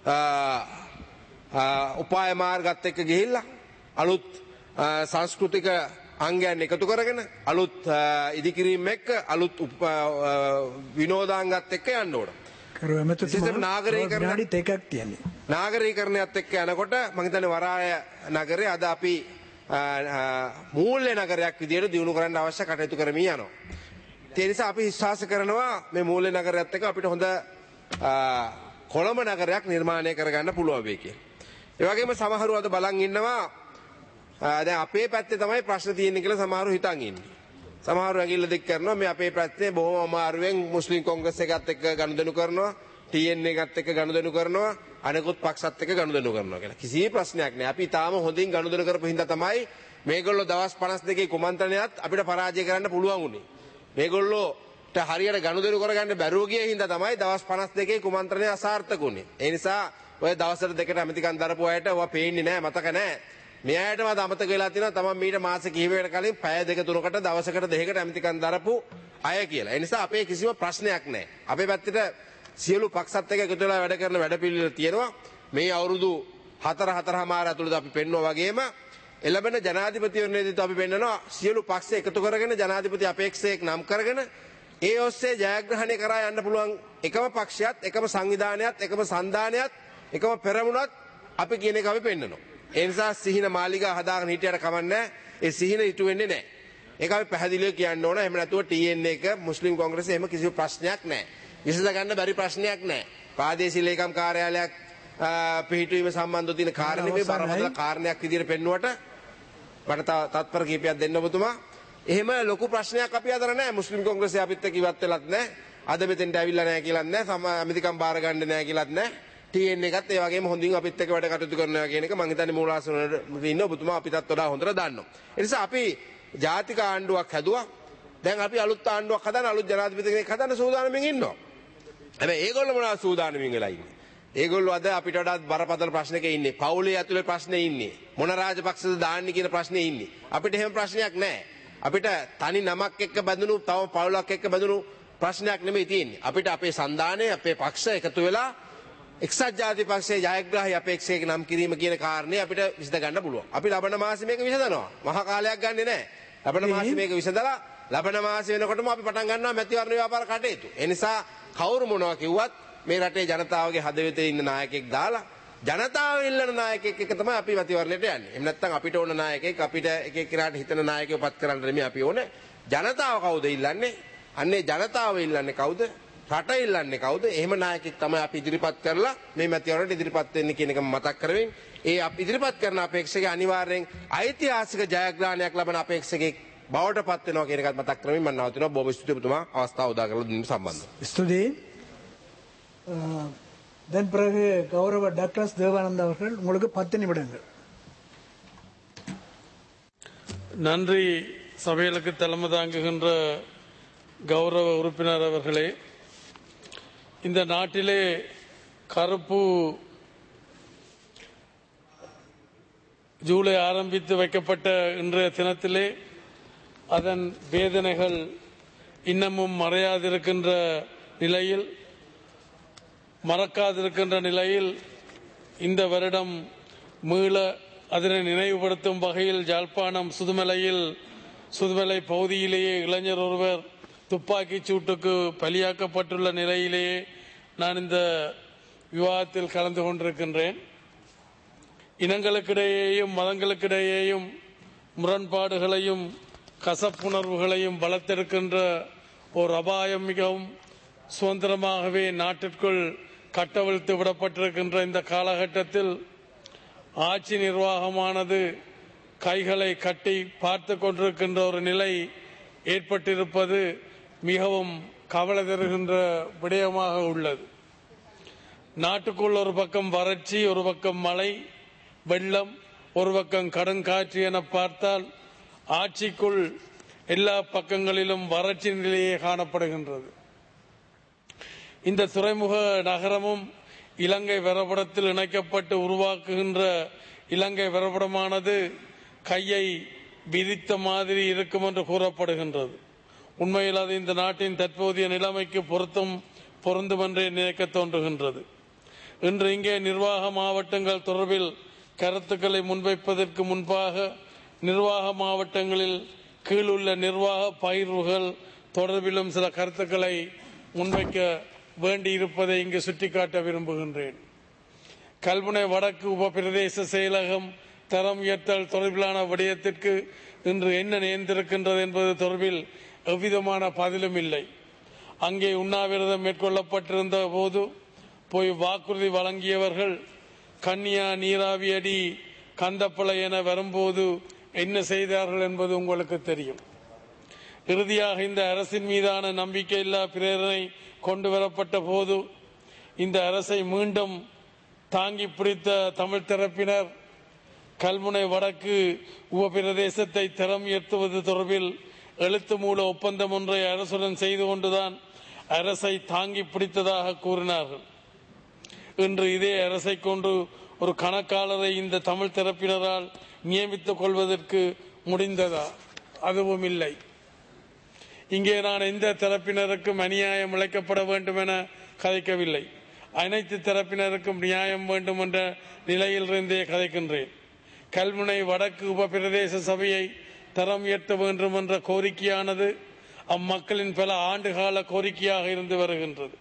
උපාය මාර්ගات එක්ක ගිහිල්ලා අලුත් සංස්කෘතික අංගයන් එකතු කරගෙන අලුත් ඉදිකිරීම් එක්ක අලුත් විනෝදාංගات එක්ක යන්න ඕන. නාගරීකරණයට එකක් තියන්නේ. නාගරීකරණයත් එක්ක යනකොට මම හිතන්නේ වරාය නගරේ අද අපි මූල්‍ය නගරයක් විදියට දියුණු කරන්න අවශ්‍ය කටයුතු කරමින් යනවා. ඒ නිසා අපි විශ්වාස කරනවා මේ මූල්‍ය නගරයත් එක්ක අපිට හොඳ කොළඹ නගරයක් නිර්මාණය කරගන්න පුළුවන් වෙයි කියලා. ඒ වගේම සමහරව අද බලන් ඉන්නවා දැන් අපේ පැත්තේ තමයි ප්‍රශ්න තියෙන්නේ කියලා සමහරව හිතන් ඉන්නේ. සමහරව ඇඟිල්ල දික් කරනවා මේ අපේ පැත්තේ බොහොම අමාරුවෙන් මුස්ලිම් කොංග්‍රස් එකත් එක්ක ගනුදෙනු කරනවා, ටී එන් ඒ එකත් එක්ක ගනුදෙනු කරනවා, අනෙකුත් පක්ෂත් එක්ක ගනුදෙනු කරනවා කියලා. කිසි ප්‍රශ්නයක් නෑ. අපි තාම හොඳින් ගනුදෙනු කරපු හින්දා තමයි මේගොල්ලෝ දවස් පනස් දෙකේ කුමන්ත්‍රණයත් අපිට පරාජය කරන්න පුළුවන් වුණේ. මේගොල්ලෝට හරියට ගනුදෙනු කරගන්න බැරුව ගිය හින්දා තමයි දවස් පනස් දෙකේ කුමන්ත්‍රණය අසාර්ථක වුණේ. ඒ නිසා ඔය දවසට දෙකට ඇමතිකම් දරපු අයට ඔවා පේන්නේ නෑ, මතක නෑ. මේ අයටම අමතක වෙලා තියෙනවා තමයි මීට මාස කිහිපයකට කලින් පැය දෙක තුනකට දවසකට දෙකකට ඇමතිකම් දරපු අය කියලා. ඒ නිසා අපේ කිසිම ප්‍රශ්නයක් නෑ. අපේ පැත්තට සියලු පක්ෂත් එක්ක එකතු වෙලා වැඩ කරන වැඩපිළිවෙල තියෙනවා. මේ අවුරුදු හතර හතරමාර ඇතුළත අපි පෙන්වුවා වගේම එළබෙන ජනාධිපතිවරණයේදීත් අපි පෙන්වනවා සියලු පක්ෂ එකතු කරගෙන ජනාධිපති අපේක්ෂකයෙක් නම් කරගෙන ඒ ඔස්සේ ජයග්‍රහණය කරා යන්න පුළුවන් එකම පක්ෂයත්, එකම සංවිධානයත්, එකම සන්ධානයත්, එකම පෙරමුණත් අපි කියන එක අපි පෙන්වනවා. ඒ නිසා සිහින මාලිගා හදාගෙන හිටියට කමන්නේ ඒ සිහින ඉටු වෙන්නේ නැහැ. ඒක අපි පැහැදිලිව කියන්න ඕන. එහෙම නැතුව ටී එන් එක මුස්ලිම් කොංග්‍රසයේ එහෙම කිසිම ප්‍රශ්නයක් නැහැ. විසඳ ගන්න බැරි ප්‍රශ්නයක් නැහැ. ප්‍රාදේශීය ලේකම් කාර්යාලයක් පිහිටුවීම සම්බන්ධව තියෙන කාරණේ මේ බරපතල කාරණයක් විදිහට පෙන්වුවට මට තත්පර කීපයක් දෙන්න ඔබතුමා. එහෙම ලොකු ප්‍රශ්නයක් අපි අතර නැහැ. මුස්ලිම් කොංග්‍රසයේ අපිත් එක්ක ඉවත් වෙලත් නැහැ. අද මෙතෙන්ට ඇවිල්ලා නැහැ කියලාත් නැහැ. සම අමිතිකම් බාර ගන්න නැහැ කියලාත් නැහැ. ටී එන් එකත් ඒ වගේම හොඳින් අපිත් එක්ක වැඩ කටයුතු කරනවා කියන එක මම හිතන්නේ මූලාසනවල ඉන්න ඔබතුමා අපිටත් වඩා හොඳට දන්නවා. ඒ නිසා අපි ජාතික ආණ්ඩුවක් හැදුවා. දැන් අපි අලුත් ආණ්ඩුවක් හදන අලුත් ජනාධිපති කෙනෙක් හදන්න සූදානම්ෙන් ඉන්නවා. හැබැයි ඒගොල්ලෝ මොනවද සූදානම්ෙන් වෙලා ඉන්නේ? ඒගොල්ලෝ අද අපිට වඩා බරපතල ප්‍රශ්නක ඉන්නේ. පවුලේ ඇතුලේ ප්‍රශ්නේ ඉන්නේ. මොන රාජපක්ෂද දාන්නේ කියන ප්‍රශ්නේ ඉන්නේ. අපිට එහෙම ප්‍රශ්නයක් නැහැ. අපිට තනි නමක් එක්ක බැඳුණු තව පවුලක් එක්ක බැඳුණු ප්‍රශ්නයක් නෙමෙයි තියෙන්නේ. අපිට අපේ සන්දානය අපේ පක්ෂ එකතු වෙලා එක්සත් ජාතික පක්ෂයේ ජයග්‍රාහී අපේක්ෂකයෙක් නම් කිරීම කියන කාරණේ අපිට විසඳ ගන්න පුළුවන්. අපි ලබන මාසෙ මේක විසඳනවා. මහා කාලයක් ගන්නෙ නැහැ. ලබන මාසෙ මේක විසඳලා ලබන මාසෙ වෙනකොටම අපි පටන් ගන්නවා මැතිවරණ ව්‍යාපාර කටයුතු. ඒ නිසා කවුරු මොනවා කිව්වත් මේ රටේ ජනතාවගේ හදවතේ ඉන්න නායකයෙක් දාලා ජනතාව ඉල්ලන නායකයෙක් එක තමයි අපි මැතිවරණයට යන්නේ. එහෙම නැත්නම් අපිට ඕන නායකයෙක් අපිට එක එක්කෙනාට හිතන නායකයෙක් පත් කරන්න නෙමෙයි අපි ඕනේ. ජනතාව කවුද ඉල්ලන්නේ? අන්නේ ජනතාව ඉල්ලන්නේ කවුද? රට ඉල්ලන්නේ කවුද? එහෙම නායකයෙක් තමයි අපි ඉදිරිපත් කරලා මේ මැතිවරණයට ඉදිරිපත් වෙන්නේ කියන එක මතක් කරමින් ඒ අපි ඉදිරිපත් කරන අපේක්ෂකයා අනිවාර්යෙන් ඓතිහාසික ජයග්‍රහණයක් ලබන අපේක්ෂකයෙක් බවට පත් වෙනවා කියන එකත් මතක් කරමින් මම නවතිනවා. බොහොම ස්තුතියි ඔබතුමා අවස්ථාව උදා කරලා දුන්න සම්බන්ධව. ஸ்துதி. தென் பிறகு கௌரவ டாக்டர் தேவானந்த் அவர்கள் உங்களுக்கு பத்து நிமிடங்கள். நன்றி. சபைகளுக்கு தலைமை தாங்குகின்ற கௌரவ உறுப்பினர் அவர்களே, இந்த நாட்டிலே கருப்பு ஜூலை ஆரம்பித்து வைக்கப்பட்ட இன்றைய தினத்திலே அதன் வேதனைகள் இன்னமும் மறையாதிருக்கின்ற நிலையில் மறக்காதிருக்கின்ற நிலையில் இந்த வருடம் மீள அதனை நினைவுபடுத்தும் வகையில் யாழ்ப்பாணம் சுதுமலையில் சுதுமலை பகுதியிலேயே இளைஞர் ஒருவர் துப்பாக்கிச் சூட்டுக்கு பலியாக்கப்பட்டுள்ள நிலையிலேயே நான் இந்த விவாதத்தில் கலந்து கொண்டிருக்கின்றேன். இனங்களுக்கிடையேயும் மதங்களுக்கிடையேயும் முரண்பாடுகளையும் கசப்புணர்வுகளையும் வளர்த்திருக்கின்ற ஒரு அபாயம் மிகவும் சுதந்திரமாகவே நாட்டிற்குள் கட்டவிழ்த்து விடப்பட்டிருக்கின்ற இந்த காலகட்டத்தில் ஆட்சி நிர்வாகமானது கைகளை கட்டி பார்த்து கொண்டிருக்கின்ற ஒரு நிலை ஏற்பட்டிருப்பது மிகவும் கவலை தருகின்ற விடயமாக உள்ளது. நாட்டுக்குள் ஒரு பக்கம் வறட்சி, ஒரு பக்கம் மழை வெள்ளம், ஒரு பக்கம் கடுங்காற்று என பார்த்தால் ஆட்சிக்குள் எல்லா பக்கங்களிலும் வறட்சி நிலையே காணப்படுகின்றது. இந்த துறைமுக நகரமும் இலங்கை வரைபடத்தில் இணைக்கப்பட்டு உருவாக்குகின்ற இலங்கை வரைபடமானது கையை விரித்த மாதிரி இருக்கும் என்று கூறப்படுகின்றது. உண்மையில் அது இந்த நாட்டின் தற்போதைய நிலைமைக்கு பொருத்தம் பொருந்தும் என்றே நினைக்க தோன்றுகின்றது. இன்று இங்கே நிர்வாக மாவட்டங்கள் தொடர்பில் கருத்துக்களை முன்வைப்பதற்கு முன்பாக நிர்வாக மாவட்டங்களில் கீழுள்ள நிர்வாக பகிர்வுகள் தொடர்பிலும் சில கருத்துக்களை முன்வைக்க வேண்டியிருப்பதை இங்கு சுட்டிக்காட்ட விரும்புகின்றேன். கல்முனை வடக்கு உப பிரதேச செயலகம் தரம் உயர்த்தல் தொடர்பிலான விடயத்திற்கு இன்று என்ன நேர்ந்திருக்கின்றது என்பது தொடர்பில் எவ்விதமான பதிலும் இல்லை. அங்கே உண்ணாவிரதம் மேற்கொள்ளப்பட்டிருந்த போது போய் வாக்குறுதி வழங்கியவர்கள் கன்னியா, நீராவி அடி, கந்தப்பளை என வரும்போது என்ன செய்தார்கள் என்பது உங்களுக்கு தெரியும். இறுதியாக இந்த அரசின் மீதான நம்பிக்கையில்லா பிரேரணை கொண்டு வரப்பட்ட போது இந்த அரசை மீண்டும் தாங்கி பிடித்த தமிழ் தரப்பினர் கல்முனை வடக்கு உபபிரதேசத்தை தரம் உயர்த்துவது தொடர்பில் எழுத்து மூல ஒப்பந்தம் ஒன்றை அரசுடன் செய்து கொண்டுதான் அரசை தாங்கி பிடித்ததாக கூறினார்கள். இன்று இதே அரசை கொண்டு ஒரு கணக்காளரை இந்த தமிழ் தரப்பினரால் நியமித்துக் கொள்வதற்கு முடிந்ததா? அதுவும் இல்லை. இங்கே நான் எந்த தரப்பினருக்கும் அநியாயம் இழைக்கப்பட வேண்டும் என கதைக்கவில்லை. அனைத்து தரப்பினருக்கும் நியாயம் வேண்டும் என்ற நிலையில் இருந்தே கதைக்கின்றேன். கல்முனை வடக்கு உப பிரதேச சபையை தரம் உயர்த்த வேண்டும் என்ற கோரிக்கையானது அம்மக்களின் பல ஆண்டுகால கோரிக்கையாக இருந்து வருகின்றது.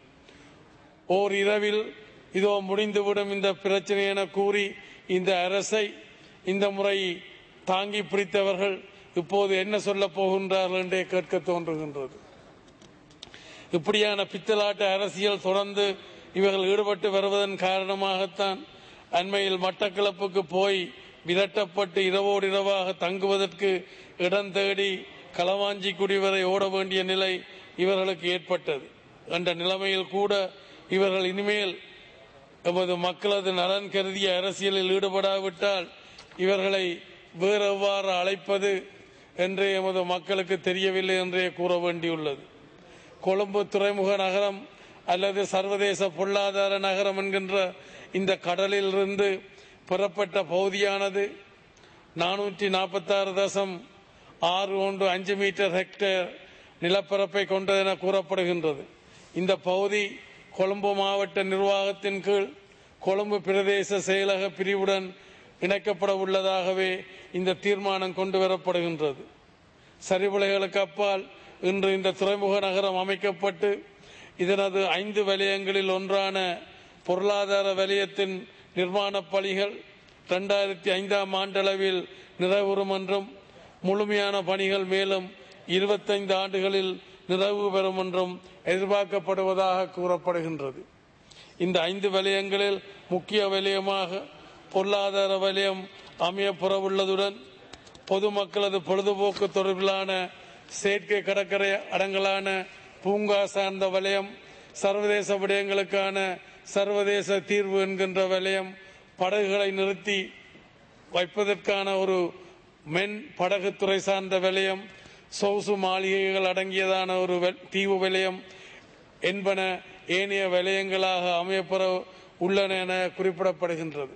ஓர் இரவில் இதோ முடிந்துவிடும் இந்த பிரச்சனை என கூறி இந்த அரசை இந்த முறை தாங்கி பிடித்தவர்கள் இப்போது என்ன சொல்ல போகின்றார்கள் என்றே கேட்க தோன்றுகின்றது. இப்படியான பித்தலாட்ட அரசியல் தொடர்ந்து இவர்கள் ஈடுபட்டு வருவதன் காரணமாகத்தான் அண்மையில் மட்டக்களப்புக்கு போய் விரட்டப்பட்டு இரவோடு இரவாக தங்குவதற்கு இடம் தேடி களவாஞ்சி குடி வரை ஓட வேண்டிய நிலை இவர்களுக்கு ஏற்பட்டது. என்ற நிலைமையில் கூட இவர்கள் இனிமேல் எமது மக்களது நலன் கருதிய அரசியலில் ஈடுபடாவிட்டால் இவர்களை வேறு எவ்வாறு அழைப்பது என்றே எமது மக்களுக்கு தெரியவில்லை என்றே கூற வேண்டியுள்ளது. கொழும்பு துறைமுக நகரம் அல்லது சர்வதேச பொருளாதார நகரம் என்கின்ற இந்த கடலில் இருந்து பெறப்பட்ட பகுதியானது நானூற்றி நாற்பத்தி ஆறு தசம் ஆறு ஒன்று அஞ்சு மீட்டர் ஹெக்டேர் நிலப்பரப்பை கொண்டதென கூறப்படுகின்றது. இந்த பகுதி கொழும்பு மாவட்ட நிர்வாகத்தின் கீழ் கொழும்பு பிரதேச செயலக பிரிவுடன் இணைக்கப்பட உள்ளதாகவே இந்த தீர்மானம் கொண்டு வரப்படுகின்றது. சரிவுளைகளுக்கு அப்பால் இன்று இந்த துறைமுக நகரம் அமைக்கப்பட்டு இதனது ஐந்து வலயங்களில் ஒன்றான பொருளாதார வலயத்தின் நிர்மாண பணிகள் இரண்டாயிரத்தி ஐந்தாம் ஆண்டளவில் நிறைவுறும் என்றும் முழுமையான பணிகள் மேலும் இருபத்தைந்து ஆண்டுகளில் நிறைவு பெறும் என்றும் எதிர்பார்க்கப்படுவதாக கூறப்படுகின்றது. இந்த ஐந்து வலயங்களில் முக்கிய வலயமாக பொருளாதார வலயம் அமையப்பெறவுள்ளதுடன் பொதுமக்களது பொழுதுபோக்கு தொடர்பிலான செயற்கை கடற்கரை அடங்கலான பூங்கா சார்ந்த வலயம், சர்வதேச விடயங்களுக்கான சர்வதேச தீர்வு என்கின்ற வலயம், படகுகளை நிறுத்தி வைப்பதற்கான ஒரு மென் படகுத்துறை சார்ந்த வலயம், சொகுசு மாளிகைகள் அடங்கியதான ஒரு தீவு வலயம் என்பன ஏனைய வலயங்களாக அமையப்பெற உள்ளன என குறிப்பிடப்படுகின்றது.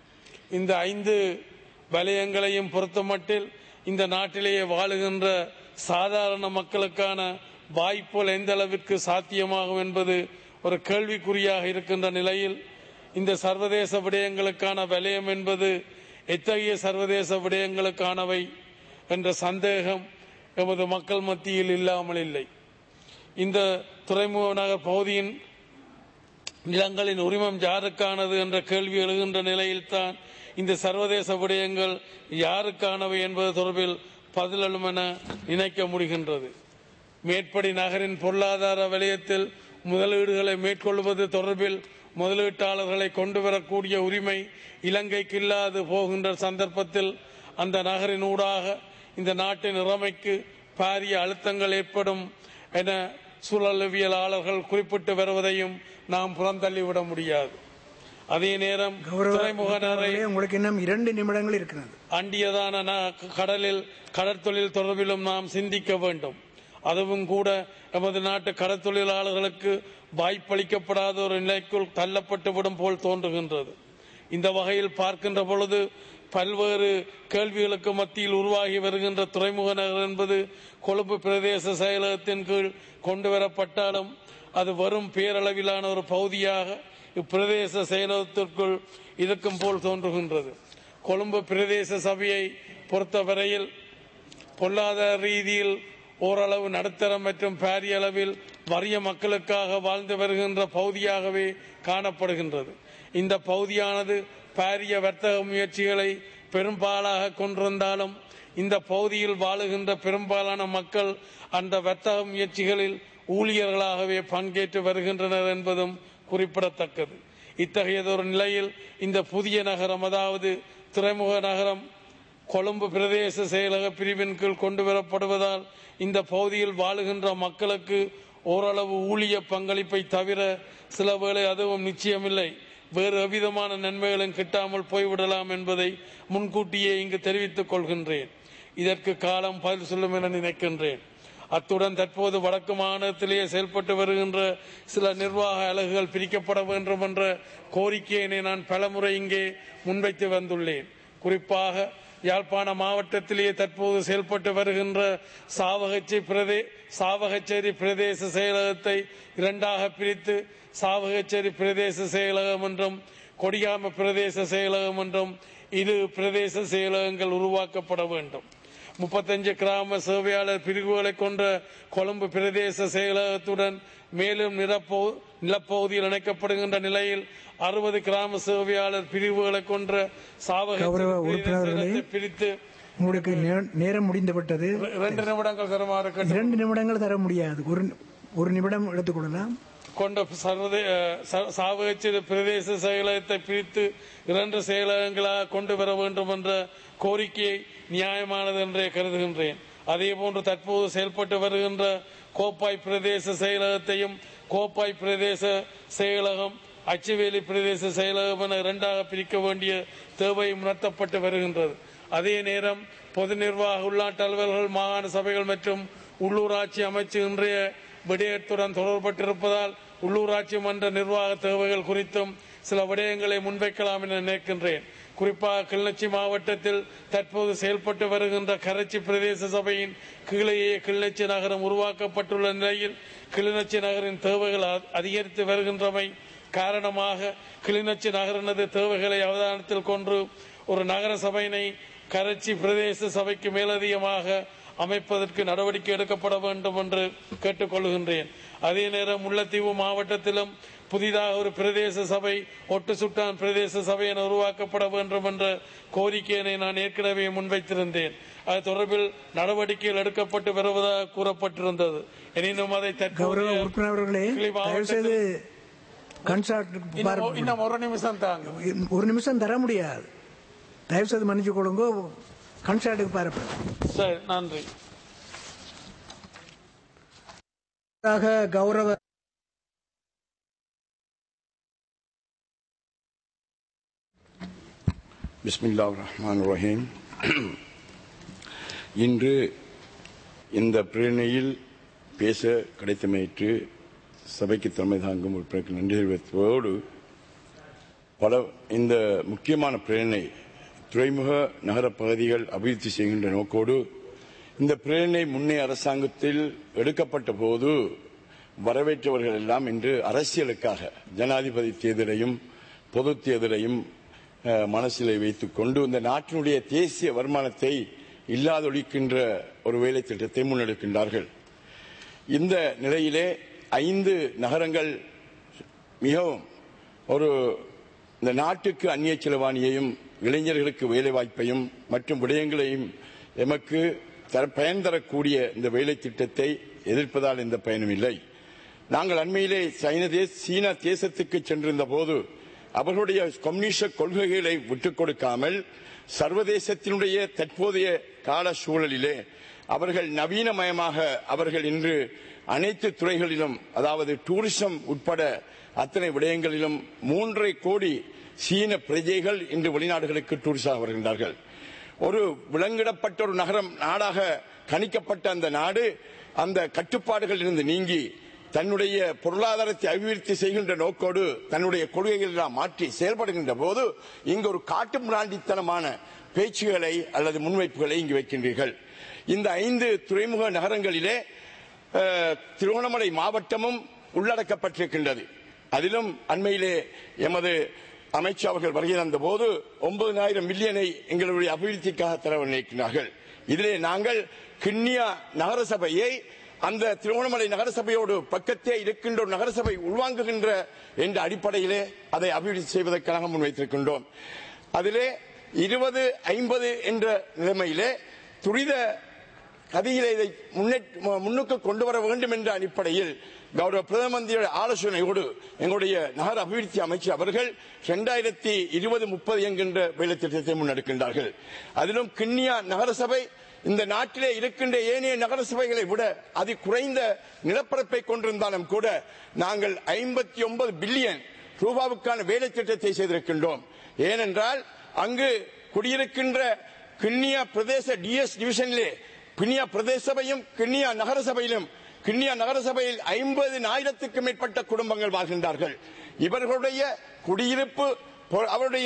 இந்த ஐந்து வலயங்களையும் பொறுத்தமட்டில் இந்த நாட்டிலேயே வாழுகின்ற சாதாரண மக்களுக்கான வாய்ப்புகள் எந்த அளவிற்கு சாத்தியமாகும் என்பது ஒரு கேள்விக்குறியாக இருக்கின்ற நிலையில் இந்த சர்வதேச விடயங்களுக்கான வலயம் என்பது எத்தகைய சர்வதேச விடயங்களுக்கானவை என்ற சந்தேகம் எமது மக்கள் மத்தியில் இல்லாமல் இல்லை. இந்த துறைமுக நகர் பகுதியின் நிலங்களின் உரிமம் யாருக்கானது என்ற கேள்வி எழுகின்ற நிலையில்தான் இந்த சர்வதேச விடயங்கள் யாருக்கானவை என்பது தொடர்பில் பதிலளிக்கும் என நினைக்க முடிகின்றது. மேற்படி நகரின் பொருளாதார வலயத்தில் முதலீடுகளை மேற்கொள்வது தொடர்பில் முதலீட்டாளர்களை கொண்டு வரக்கூடிய உரிமை இலங்கைக்கு இல்லாது போகின்ற சந்தர்ப்பத்தில் அந்த நகரின் ஊடாக இந்த நாட்டின் நிலைமைக்கு பாரிய அழுத்தங்கள் ஏற்படும் என சூழலவியலாளர்கள் குறிப்பிட்டு வருவதையும் நாம் புறந்தள்ளிவிட முடியாது. அதே நேரம் துறைமுக உங்களுக்கு இன்னும் இரண்டு நிமிடங்கள் இருக்கிறது. அண்டியதான கடலில் கடற்தொழில் தொடர்பிலும் நாம் சிந்திக்க வேண்டும். அதுவும் கூட எமது நாட்டு கடற்தொழிலாளர்களுக்கு வாய்ப்பளிக்கப்படாத ஒரு நிலைக்குள் தள்ளப்பட்டுவிடும் போல் தோன்றுகின்றது. இந்த வகையில் பார்க்கின்ற பொழுது பல்வேறு கேள்விகளுக்கு மத்தியில் உருவாகி வருகின்ற துறைமுக நகர் என்பது கொழும்பு பிரதேச செயலகத்தின் கீழ் கொண்டு வரப்பட்டாலும் அது வரும் பேரளவிலான ஒரு பகுதியாக இப்பிரதேச செயலகத்திற்குள் இருக்கும் போல் தோன்றுகின்றது. கொழும்பு பிரதேச சபையை பொறுத்தவரையில் பொருளாதார ரீதியில் ஓரளவு நடுத்தரம் மற்றும் பாரிய அளவில் வறிய மக்களுக்காக வாழ்ந்து வருகின்ற பகுதியாகவே காணப்படுகின்றது. இந்த பகுதியானது பாரிய வர்த்தக முயற்சிகளை பெரும்பாலாக கொண்டிருந்தாலும் இந்த பகுதியில் வாழுகின்ற பெரும்பாலான மக்கள் அந்த வர்த்தக முயற்சிகளில் ஊழியர்களாகவே பங்கேற்று வருகின்றனர் என்பதும் குறிப்பிடத்தக்கது. இத்தகையதொரு நிலையில் இந்த புதிய நகரம், அதாவது துறைமுக நகரம், கொழும்பு பிரதேச செயலக பிரிவின் கீழ் கொண்டு வரப்படுவதால் இந்த பகுதியில் வாழுகின்ற மக்களுக்கு ஓரளவு ஊழிய பங்களிப்பை தவிர சில வேளை அதுவும் நிச்சயமில்லை வேறு எவ்விதமான நன்மைகளும் கிட்டாமல் போய்விடலாம் என்பதை முன்கூட்டியே இங்கு தெரிவித்துக் கொள்கின்றேன். இதற்கு காலம் பதில் சொல்லும் என நினைக்கின்றேன். அத்துடன் தற்போது வடக்கு மாநிலத்திலேயே செயல்பட்டு வருகின்ற சில நிர்வாக அலகுகள் பிரிக்கப்பட வேண்டும் என்ற கோரிக்கையினை நான் பலமுறை இங்கே முன்வைத்து வந்துள்ளேன். குறிப்பாக யாழ்ப்பாண மாவட்டத்திலேயே தற்போது செயல்பட்டு வருகின்ற சாவகச்சேரி பிரதே சாவகச்சேரி பிரதேச செயலகத்தை இரண்டாக பிரித்து சாவகச்சேரி பிரதேச செயலகம் என்றும் கொடியாம பிரதேச செயலகம் என்றும் இரு பிரதேச செயலகங்கள் உருவாக்கப்பட வேண்டும். முப்பத்தஞ்சு கிராம சேவையாளர் பிரிவுகளை கொண்ட கொழும்பு பிரதேச செயலகத்துடன் மேலும் நிலப்பகுதியில் இணைக்கப்படுகின்ற நிலையில் அறுபது கிராம சேவையாளர் பிரிவுகளை கொன்ற சாவகத்தை பிரித்து உங்களுக்கு நேரம் முடிந்துவிட்டது. இரண்டு நிமிடங்கள் தருமாறு இரண்டு நிமிடங்கள் தர முடியாது, ஒரு ஒரு நிமிடம் எடுத்துக்கொள்ளலாம். கொண்ட சாவகச்சேரி பிரதேச செயலகத்தை பிரித்து இரண்டு செயலகங்களாக கொண்டு வர வேண்டும் என்ற கோரிக்கையை நியாயமானது என்றே கருதுகின்றேன். அதே போன்று தற்போது செயல்பட்டு வருகின்ற கோப்பாய் பிரதேச செயலகத்தையும் கோப்பாய் பிரதேச செயலகம், அச்சுவேலி பிரதேச செயலகம் என இரண்டாக பிரிக்க வேண்டிய தேவை உணர்த்தப்பட்டு வருகின்றது. அதே நேரம் பொது நிர்வாக உள்நாட்டு அலுவலர்கள், மாகாண சபைகள் மற்றும் உள்ளூராட்சி அமைச்சு இன்றைய விடயத்துடன் தொடர்பட்டிருப்பதால் உள்ளூராட்சி மன்ற நிர்வாக தேவைகள் குறித்தும் சில விடயங்களை முன்வைக்கலாம் என நினைக்கின்றேன். குறிப்பாக கிளிநொச்சி மாவட்டத்தில் தற்போது செயல்பட்டு வருகின்ற கரைச்சி பிரதேச சபையின் கீழேயே கிளிநொச்சி நகரம் உருவாக்கப்பட்டுள்ள நிலையில் கிளிநொச்சி நகரின் தேவைகள் அதிகரித்து வருகின்றமை காரணமாக கிளிநொச்சி நகரினது தேவைகளை அவதானத்தில் கொண்டு ஒரு நகர சபையினை கரைச்சி பிரதேச சபைக்கு மேலதிகமாக அமைப்பதற்கு நடவடிக்கை எடுக்கப்பட வேண்டும் என்று கேட்டுக்கொள்கின்றேன். அதே நேரம் முல்லைத்தீவு மாவட்டத்திலும் புதிதாக ஒரு பிரதேச சபை, ஒட்டு சுட்டான் பிரதேச சபை என உருவாக்கப்பட வேண்டும் என்ற கோரிக்கையினை நான் ஏற்கனவே முன்வைத்திருந்தேன். அது தொடர்பில் நடவடிக்கைகள் எடுக்கப்பட்டு வருவதாக கூறப்பட்டிருந்தது. எனினும் அதை இன்னும் ஒரு நிமிஷம் தாங்க, ஒரு நிமிஷம் தர முடியாது. தயவு செய்து மன்னிச்சு கொடுங்க. கன்சார்ட்டுக்கு பாருப்ப. சரி, நன்றி. கௌரவ பிஸ்மில்லாஹிர் ரஹ்மானிர் ரஹீம். இன்று இந்த பிரேரணையில் பேச கிடைத்தமையிற்று சபைக்கு தலைமை தாங்கும் உறுப்பினருக்கு நன்றி தெரிவித்ததோடு, பல இந்த முக்கியமான பிரேரணை துறைமுக நகர பகுதிகள் அபிவிருத்தி செய்கின்ற நோக்கோடு இந்த பிரேரணை முன்னே அரசாங்கத்தில் எடுக்கப்பட்ட போது வரவேற்றவர்கள் எல்லாம் இன்று அரசியலுக்காக ஜனாதிபதி தேர்தலையும் பொது தேர்தலையும் மனசிலே வைத்துக் கொண்டு இந்த நாட்டினுடைய தேசிய வருமானத்தை இல்லாதொழிக்கின்ற ஒரு வேலை திட்டத்தை முன்னெடுக்கின்றார்கள். இந்த நிலையிலே ஐந்து நகரங்கள் மிகவும் ஒரு இந்த நாட்டுக்கு அந்நிய செலவாணியையும் இளைஞர்களுக்கு வேலைவாய்ப்பையும் மற்றும் விடயங்களையும் எமக்கு பயன் தரக்கூடிய இந்த வேலை திட்டத்தை எதிர்ப்பதால் எந்த பயனும் இல்லை. நாங்கள் அண்மையிலே சீன தேசத்துக்கு சென்றிருந்த போது அவர்களுடைய கம்யூனிஸ்ட கொள்கைகளை விட்டுக் கொடுக்காமல் சர்வதேசத்தினுடைய தற்போதைய கால சூழலிலே அவர்கள் நவீனமயமாக அவர்கள் இன்று அனைத்து துறைகளிலும், அதாவது டூரிசம் உட்பட அத்தனை விடயங்களிலும் மூன்றரை கோடி சீன பிரஜைகள் இன்று வெளிநாடுகளுக்கு டூரிஸ்டாக வருகின்றார்கள். ஒரு விலங்கிடப்பட்ட ஒரு நகரம் நாடாக கணிக்கப்பட்ட அந்த நாடு அந்த கட்டுப்பாடுகள் இருந்து நீங்கி தன்னுடைய பொருளாதாரத்தை அபிவிருத்தி செய்கின்ற நோக்கோடு தன்னுடைய கொள்கைகள் எல்லாம் மாற்றி செயல்படுகின்ற போது இங்கு ஒரு காட்டு மிராண்டித்தனமான பேச்சுகளை அல்லது முன்வைப்புகளை இங்கு வைக்கின்றீர்கள். இந்த ஐந்து துறைமுக நகரங்களிலே திருகோணமலை மாவட்டமும் உள்ளடக்கப்பட்டிருக்கின்றது. அதிலும் அண்மையிலே எமது அமைச்சர் அவர்கள் வருகை தந்த போது ஒன்பதாயிரம் மில்லியனை எங்களுடைய அபிவிருத்திக்காக தரவழைக்கிறார்கள். இதிலே நாங்கள் கிண்ணியா நகரசபையை அந்த திருகோணமலை நகரசபையோடு பக்கத்தே இருக்கின்ற ஒரு நகரசபை உள்வாங்குகின்ற என்ற அடிப்படையிலே அதை அபிவிருத்தி செய்வதற்காக முன்வைத்திருக்கின்றோம். அதிலே இருபது ஐம்பது என்ற நிலைமையிலே துரித கதியிலே இதை முன்னுக்கு கொண்டு வர வேண்டும் என்ற அடிப்படையில் கௌரவ பிரதம மந்திரியுடைய ஆலோசனையோடு எங்களுடைய நகர அபிவிருத்தி அமைச்சர் அவர்கள் இரண்டாயிரத்தி இருபது முப்பது என்கின்ற வேலை திட்டத்தை முன்னெடுக்கின்றார்கள். அதிலும் கிண்ணியா நகரசபை இந்த நாட்டிலே இருக்கின்ற ஏனைய நகர சபைகளை விட அதி குறைந்த நிலப்பரப்பை கொண்டிருந்தாலும் கூட நாங்கள் ஐம்பத்தி ஒன்பது பில்லியன் ரூபாவுக்கான வேலை திட்டத்தை செய்திருக்கின்றோம். ஏனென்றால் அங்கு குடியிருக்கின்ற கிண்ணியா பிரதேச டிஎஸ் டிவிஷனிலே கிண்ணியா பிரதேச சபையும் கிண்ணியா நகரசபையிலும் கிண்ணியா நகரசபையில் ஐம்பது ஆயிரத்துக்கும் மேற்பட்ட குடும்பங்கள் வாழ்கின்றார்கள். இவர்களுடைய குடியிருப்பு அவருடைய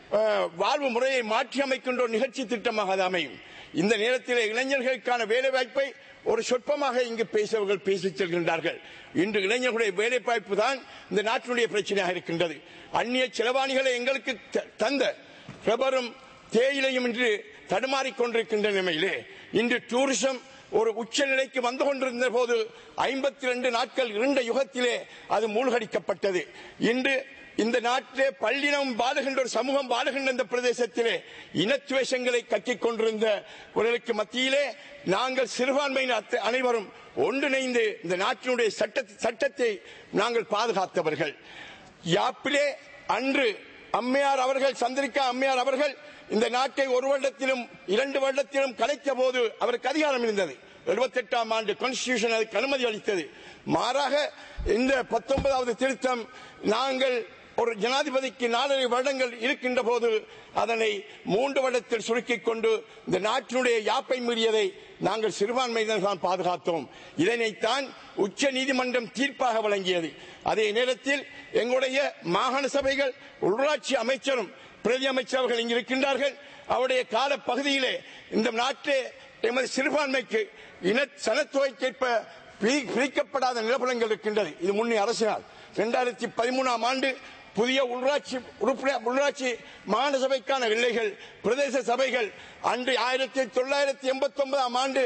வாழ்வு முறையை மாற்றி அமைக்கின்ற ஒரு நிகழ்ச்சி திட்டமாக அது அமையும். இந்த நேரத்தில் இளைஞர்களுக்கான வேலை வாய்ப்பை ஒரு சொற்பமாக இங்கு பேசவர்கள் பேசிச் செல்கின்றார்கள். இன்று இளைஞர்களுடைய வேலை வாய்ப்பு தான் இந்த நாட்டினுடைய பிரச்சனையாக இருக்கின்றது. அந்நிய செலவாணிகளை எங்களுக்கு தந்த ரப்பரும் தேயிலையும் இன்று தடுமாறிக்கொண்டிருக்கின்ற நிலையிலே இன்று டூரிசம் ஒரு உச்ச நிலைக்கு வந்து கொண்டிருந்த போது ஐம்பத்தி இரண்டு நாட்கள் இருண்ட யுகத்திலே அது மூழ்கடிக்கப்பட்டது. இன்று இந்த நாட்டிலே பல்லினம் வாழுகின்ற ஒரு சமூகம் வாழுகின்ற இந்த பிரதேசத்திலே இனத்துவேஷங்களை கக்கிக் கொண்டிருந்தவர்களுக்கு மத்தியிலே நாங்கள் சிறுபான்மையினர் அனைவரும் ஒன்றிணைந்து இந்த நாட்டினுடைய சட்டத்தை நாங்கள் பாதுகாத்தவர்கள். யாப்பிலே அன்று அம்மையார் அவர்கள் சந்திரிகா அம்மையார் அவர்கள் இந்த நாட்டை ஒரு வருடத்திலும் இரண்டு வருடத்திலும் கலைத்த போது அவருக்கு அதிகாரம் இருந்தது. எழுபத்தி எட்டாம் ஆண்டு கான்ஸ்டிடியூஷன் அதுக்கு அனுமதி அளித்தது. மாறாக இந்த பத்தொன்பதாவது திருத்தம் நாங்கள் ஒரு ஜனாதிபதிக்கு நாலரை வருடங்கள் இருக்கின்ற போது அதனை மூன்று வருடத்தில் சுருக்கிக் கொண்டு இந்த நாட்டினுடைய யாப்பை மீறியதை நாங்கள் சிறுபான்மையினர் பாதுகாத்தோம். இதனைத்தான் உச்ச நீதிமன்றம் தீர்ப்பாக வழங்கியது. அதே நேரத்தில் எங்களுடைய மாகாண சபைகள் உள்ளாட்சி அமைச்சரும் பிரதி அமைச்சர்கள் இங்கு இருக்கின்றார்கள். அவருடைய கால பகுதியிலே இந்த நாட்டிலே எமது சிறுபான்மைக்கு இன சனத்தொகைக்கேற்ப பிரிக்கப்படாத நிலப்பலங்கள் இருக்கின்றது. இது முன்னே அரசினால் இரண்டாயிரத்தி பதிமூணாம் ஆண்டு புதிய உள்ளாட்சி உள்ளாட்சி மாகாண சபைக்கான எல்லைகள் பிரதேச சபைகள் அன்று ஆயிரத்தி தொள்ளாயிரத்தி எண்பத்தி ஒன்பதாம் ஆண்டு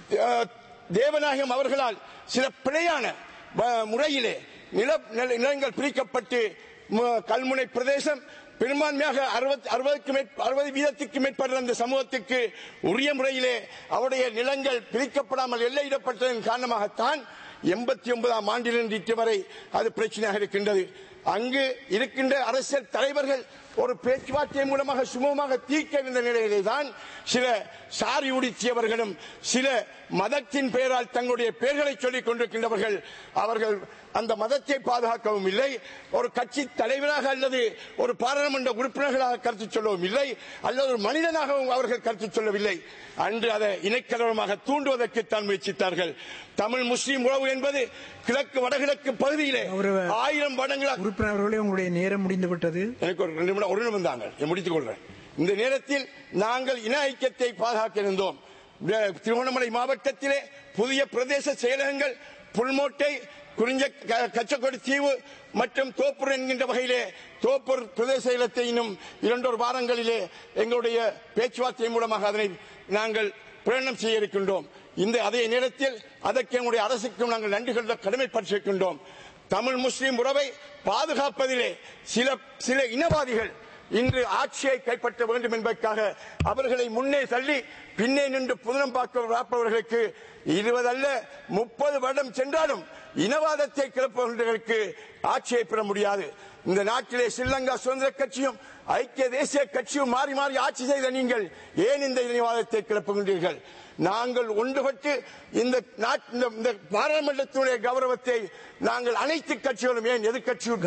தேவநாயகம் அவர்களால் சில பிழையான முறையிலே நில நிலங்கள் பிரிக்கப்பட்டு கல்முனை பிரதேசம் பெரும்பான்மையாக அறுபதுக்கு அறுபது வீதத்துக்கு மேற்பட்ட அந்த சமூகத்துக்கு உரிய முறையிலே அவருடைய நிலங்கள் பிரிக்கப்படாமல் எல்லையிடப்பட்டதன் காரணமாகத்தான் எண்பத்தி ஒன்பதாம் ஆண்டிலிருந்து இன்று வரை அது பிரச்சனையாக இருக்கின்றது. அங்கு இருக்கின்ற அரசியல் தலைவர்கள் ஒரு பேச்சுவார்த்தை மூலமாக சுமூகமாக தீர்க்க இருந்த நிலையிலே தான் சில சாரி உடித்தியவர்களும் சில மதத்தின் பெயரால் தங்களுடைய பெயர்களை சொல்லிக் கொண்டிருக்கின்றவர்கள் அவர்கள் அந்த மதத்தை பாதுகாக்கவும் இல்லை, ஒரு கட்சி தலைவராக அல்லது ஒரு பாராளுமன்ற உறுப்பினர்களாக கருத்து சொல்லவும் இல்லை, அல்லது ஒரு மனிதனாகவும் அவர்கள் கருத்து சொல்லவில்லை. அன்று அதை இணைக்கலவரமாக தூண்டுவதற்கு தான் முயற்சித்தார்கள். தமிழ் முஸ்லீம் உறவு என்பது கிழக்கு வடகிழக்கு பகுதியிலே ஆயிரம் வருடங்களாக உறுப்பினர்களே உங்களுடைய நேரம் முடிந்துவிட்டது. எனக்கு ஒரு ரெண்டு நிமிடம் ஒரு நிமிடம் தாங்க முடித்துக் கொள்றேன். இந்த நேரத்தில் நாங்கள் இன ஐக்கியத்தை பாதுகாக்க இருந்தோம். திருவண்ணாமலை மாவட்டத்திலே புதிய பிரதேச செயலகங்கள் புல்மோட்டை குறிஞ்ச கச்சக்கொடி தீவு மற்றும் தோப்பூர் என்கின்ற வகையிலே தோப்பூர் பிரதேச செயலகத்தை இன்னும் இரண்டொரு வாரங்களிலே எங்களுடைய பேச்சுவார்த்தை மூலமாக அதனை நாங்கள் பிரகடனம் செய்ய இருக்கின்றோம். இந்த அதே நேரத்தில் அதற்கு எங்களுடைய அரசுக்கும் நாங்கள் நன்றிகளை கடமைப்பட்டிருக்கின்றோம். தமிழ் முஸ்லீம் உறவை பாதுகாப்பதிலே சில சில இனவாதிகள் இன்று ஆட்சியை கைப்பற்ற வேண்டும் என்பதற்காக அவர்களை முன்னே தள்ளி பின்னே நின்று புதனம் பார்ப்பவர்களுக்கு இருபது அல்ல முப்பது வருடம் சென்றாலும் இனவாதத்தை கிளப்புவர்களுக்கு ஆட்சியை பெற முடியாது. இந்த நாட்டிலே ஸ்ரீலங்கா சுதந்திர கட்சியும் ஐக்கிய தேசிய கட்சியும் மாறி மாறி ஆட்சி செய்த நீங்கள் ஏன் இந்த இனவாதத்தை கிளப்புகின்றீர்கள்? நாங்கள் ஒன்றுபட்டு இந்த பாராளுமன்றத்தினுடைய கௌரவத்தை நாங்கள் அனைத்து கட்சிகளும் ஏன் எதிர்கட்சியும்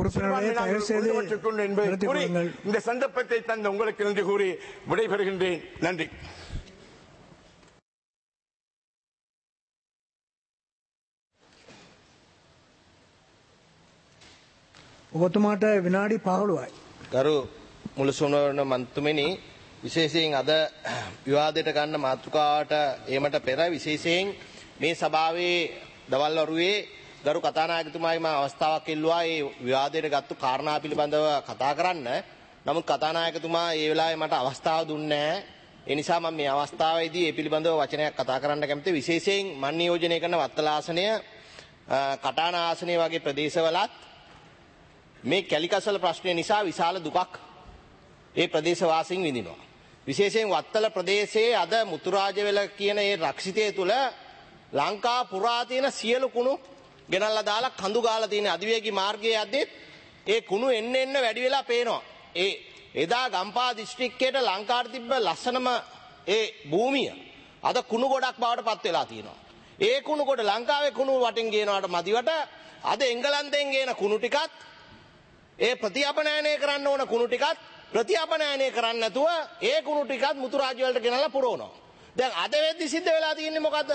இந்த சந்தர்ப்பத்தை தந்த உங்களுக்கு நன்றி கூறி விடைபெறுகின்றேன். நன்றி. ඔබතුමාට විනාඩි පහළොවයි. ගරු මුලසුනවන මන්තුමනි විශේෂයෙන් අද විවාදයට ගන්න මාතෘකාවට ඒමට පෙර විශේෂයෙන් මේ සභාවේ දවල් වරුවේ ගරු කතානායකතුමායි මා අවස්ථාවක් ඉල්ලුවා ඒ විවාදයට ගත්තු කාරණා පිළිබඳව කතා කරන්න. නමුත් කතානායකතුමා ඒ වෙලාවේ මට අවස්ථාව දුන්නේ නැහැ. ඒ නිසා මම මේ අවස්ථාවේදී ඒ පිළිබඳව වචනයක් කතා කරන්න කැමතියි. විශේෂයෙන් මන් නියෝජනය කරන වත්තල ආසනය කටාන ආසනය වගේ ප්‍රදේශවලත් මේ කැලිකසල ප්‍රශ්නය නිසා විශාල දුකක් ඒ ප්‍රදේශවාසීන් විඳිනවා. විශේෂයෙන් වත්තල ප්‍රදේශයේ අද මුතුරාජවෙල කියන ඒ රක්ෂිතය තුළ ලංකා පුරා තියෙන සියලු කුණු ගෙනල්ලා දාලා කඳු ගාලා තියෙන අධිවේගී මාර්ගයේ යද්දිත් ඒ කුණු එන්න එන්න වැඩි වෙලා පේනවා. ඒ එදා ගම්පා දිස්ත්‍රික්කයට ලංකාවට තිබ්බ ලස්සනම ඒ භූමිය අද කුණු ගොඩක් බවට පත් වෙලා තියෙනවා. ඒ කුණු ගොඩ ලංකාවේ කුණු වටින් ගේනවාට මදිවට අද එංගලන්තයෙන් ගේන කුණු ටිකත් ඒ ප්‍රතිඅපනයනය කරන්න ඕන කුණු ටිකත් ප්‍රතිඅපනයනය කරන්න නැතුව ඒ කුණු ටිකත් මුතුරාජ්‍ය වලට ගෙනල්ලා පුරවනවා. දැන් අද වෙද්දි සිද්ධ වෙලා තියෙන්නේ මොකද්ද?